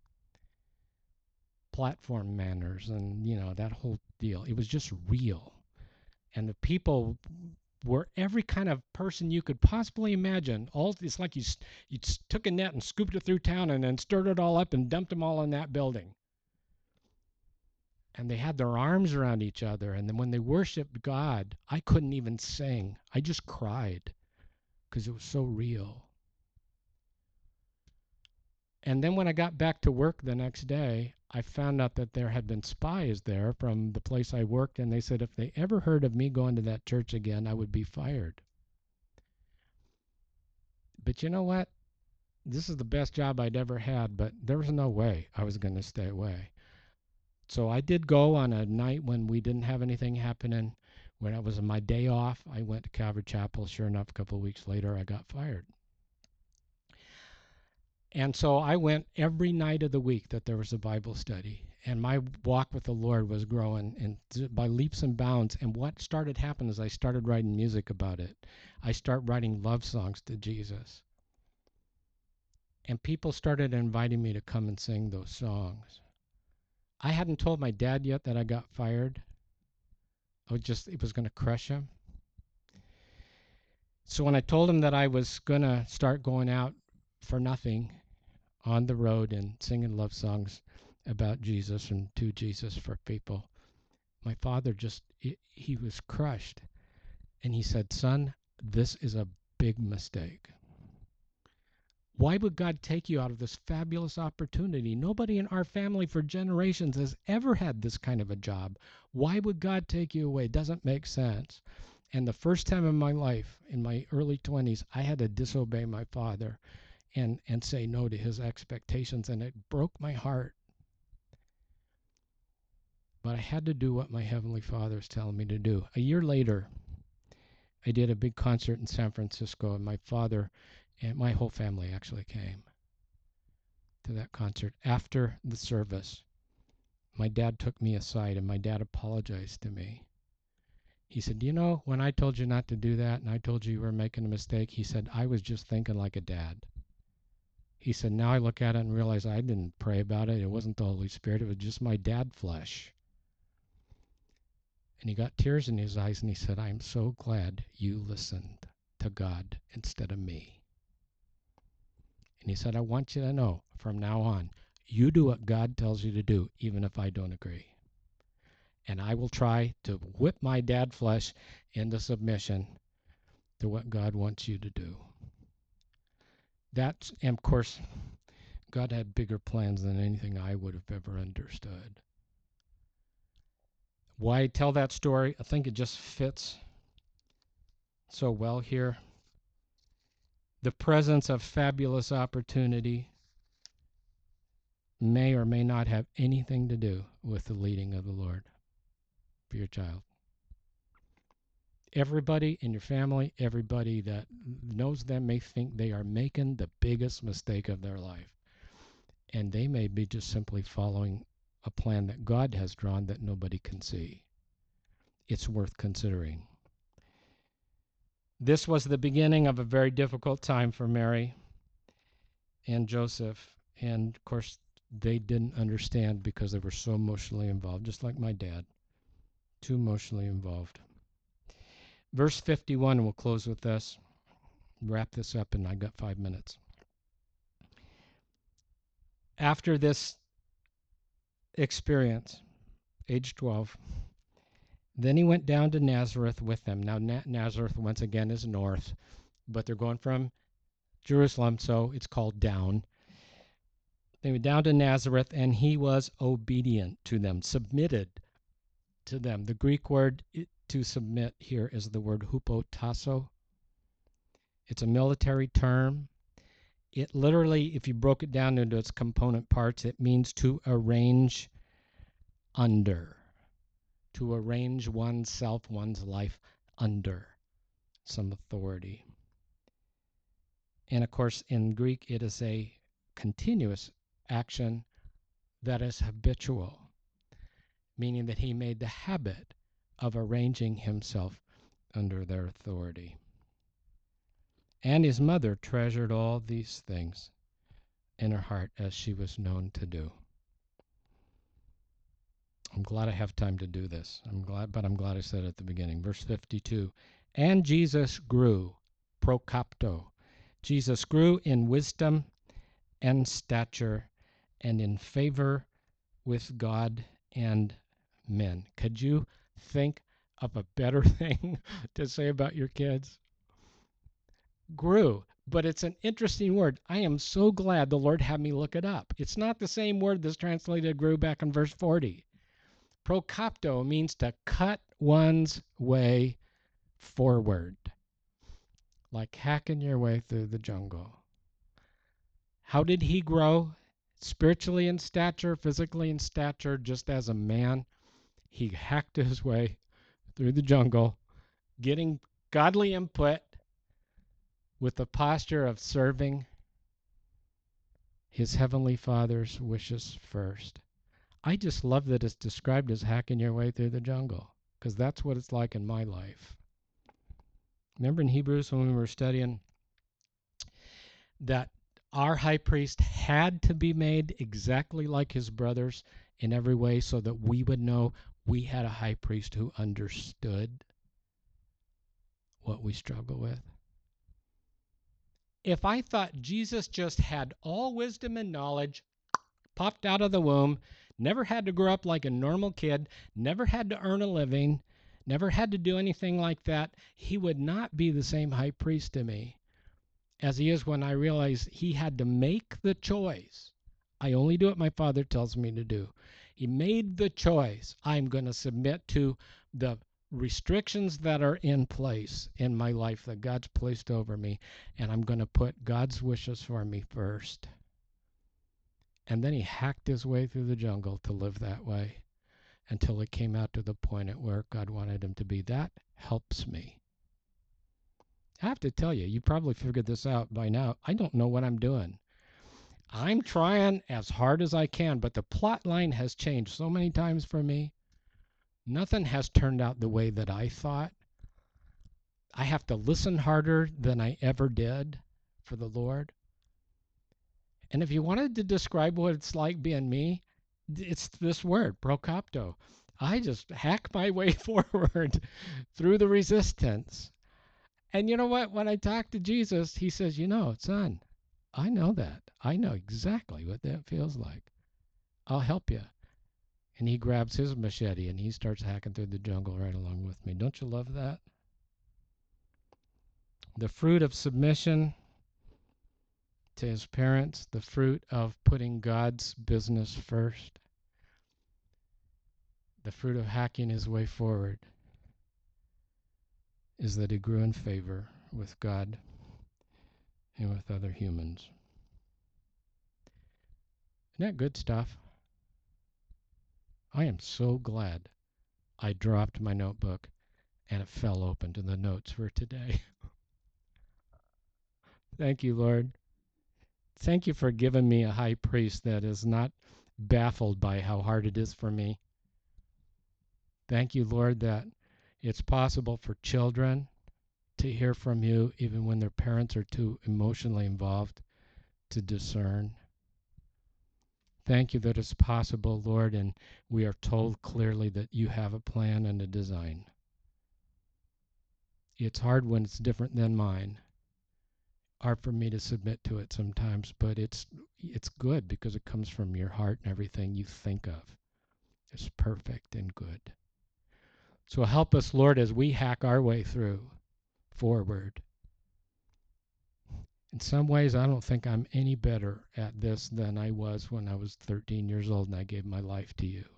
Platform manners and, that whole deal. It was just real. And the people were every kind of person you could possibly imagine. It's like you took a net and scooped it through town and then stirred it all up and dumped them all in that building. And they had their arms around each other. And then when they worshiped God, I couldn't even sing. I just cried because it was so real. And then when I got back to work the next day, I found out that there had been spies there from the place I worked, and they said if they ever heard of me going to that church again, I would be fired. But you know what? This is the best job I'd ever had, but there was no way I was going to stay away. So I did go on a night when we didn't have anything happening. When it was my day off, I went to Calvary Chapel. Sure enough, a couple of weeks later, I got fired. And so I went every night of the week that there was a Bible study. And my walk with the Lord was growing by leaps and bounds. And what started happening is I started writing music about it. I started writing love songs to Jesus. And people started inviting me to come and sing those songs. I hadn't told my dad yet that I got fired. It was going to crush him. So when I told him that I was going to start going out for nothing on the road and singing love songs about Jesus and to Jesus for people, my father he was crushed. And he said, "Son, this is a big mistake. Why would God take you out of this fabulous opportunity? Nobody in our family for generations has ever had this kind of a job. Why would God take you away? It doesn't make sense." And the first time in my life, in my early 20s, I had to disobey my father and say no to his expectations, and it broke my heart. But I had to do what my Heavenly Father was telling me to do. A year later, I did a big concert in San Francisco, and my father and my whole family actually came to that concert. After the service, my dad took me aside and my dad apologized to me. He said, when I told you not to do that and I told you were making a mistake, he said, I was just thinking like a dad. He said, now I look at it and realize I didn't pray about it. It wasn't the Holy Spirit. It was just my dad flesh. And he got tears in his eyes and he said, I'm so glad you listened to God instead of me. And he said, I want you to know from now on, you do what God tells you to do, even if I don't agree. And I will try to whip my dad flesh into submission to what God wants you to do. And of course, God had bigger plans than anything I would have ever understood. Why tell that story? I think it just fits so well here. The presence of fabulous opportunity may or may not have anything to do with the leading of the Lord for your child. Everybody in your family, everybody that knows them may think they are making the biggest mistake of their life. And they may be just simply following a plan that God has drawn that nobody can see. It's worth considering. This was the beginning of a very difficult time for Mary and Joseph. And of course, they didn't understand because they were so emotionally involved, just like my dad, too emotionally involved. Verse 51, we'll close with this. Wrap this up, and I got 5 minutes. After this experience, age 12, Then he went down to Nazareth with them. Now, Nazareth, once again, is north, but they're going from Jerusalem, so it's called down. They went down to Nazareth, and he was obedient to them, submitted to them. The Greek word to submit here is the word hupotasso. It's a military term. It literally, if you broke it down into its component parts, it means to arrange under, to arrange oneself, one's life under some authority. And of course, in Greek, it is a continuous action that is habitual, meaning that he made the habit of arranging himself under their authority. And his mother treasured all these things in her heart, as she was known to do. I'm glad I have time to do this. I'm glad I said it at the beginning. Verse 52, and Jesus grew, prokopto. Jesus grew in wisdom and stature and in favor with God and men. Could you think of a better thing to say about your kids? Grew, but it's an interesting word. I am so glad the Lord had me look it up. It's not the same word that's translated grew back in verse 40. Prokopto means to cut one's way forward, like hacking your way through the jungle. How did he grow? Spiritually in stature, physically in stature, just as a man. He hacked his way through the jungle, getting godly input with the posture of serving his heavenly Father's wishes first. I just love that it's described as hacking your way through the jungle, because that's what it's like in my life. Remember in Hebrews when we were studying that our high priest had to be made exactly like his brothers in every way so that we would know we had a high priest who understood what we struggle with. If I thought Jesus just had all wisdom and knowledge, popped out of the womb, never had to grow up like a normal kid, never had to earn a living, never had to do anything like that, he would not be the same high priest to me as he is when I realize he had to make the choice. I only do what my Father tells me to do. He made the choice. I'm going to submit to the restrictions that are in place in my life that God's placed over me, and I'm going to put God's wishes for me first. And then he hacked his way through the jungle to live that way until it came out to the point at where God wanted him to be. That helps me. I have to tell you, you probably figured this out by now. I don't know what I'm doing. I'm trying as hard as I can, but the plot line has changed so many times for me. Nothing has turned out the way that I thought. I have to listen harder than I ever did for the Lord. And if you wanted to describe what it's like being me, it's this word, prokopto. I just hack my way forward through the resistance. And you know what? When I talk to Jesus, he says, son, I know that. I know exactly what that feels like. I'll help you. And he grabs his machete and he starts hacking through the jungle right along with me. Don't you love that? The fruit of submission to his parents, the fruit of putting God's business first, the fruit of hacking his way forward is that he grew in favor with God and with other humans. Isn't that good stuff? I am so glad I dropped my notebook and it fell open to the notes for today. Thank you, Lord. Thank you for giving me a high priest that is not baffled by how hard it is for me. Thank you, Lord, that it's possible for children to hear from you even when their parents are too emotionally involved to discern. Thank you that it's possible, Lord, and we are told clearly that you have a plan and a design. It's hard when it's different than mine. Hard for me to submit to it sometimes, but it's good because it comes from your heart and everything you think of is perfect and good. So help us, Lord, as we hack our way through forward. In some ways, I don't think I'm any better at this than I was when I was 13 years old and I gave my life to you.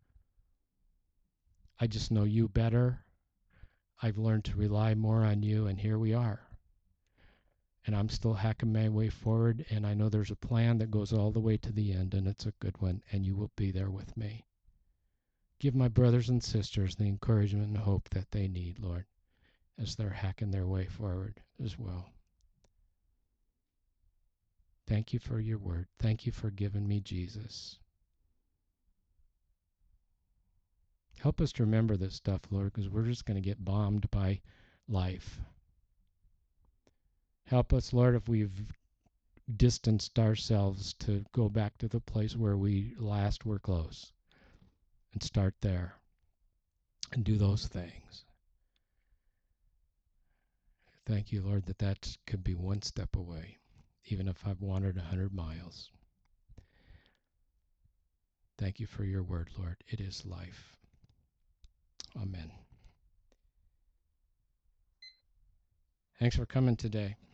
I just know you better. I've learned to rely more on you, and here we are. And I'm still hacking my way forward, and I know there's a plan that goes all the way to the end, and it's a good one, and you will be there with me. Give my brothers and sisters the encouragement and hope that they need, Lord, as they're hacking their way forward as well. Thank you for your word. Thank you for giving me Jesus. Help us to remember this stuff, Lord, because we're just going to get bombed by life. Help us, Lord, if we've distanced ourselves to go back to the place where we last were close and start there and do those things. Thank you, Lord, that could be one step away, even if I've wandered 100 miles. Thank you for your word, Lord. It is life. Amen. Thanks for coming today.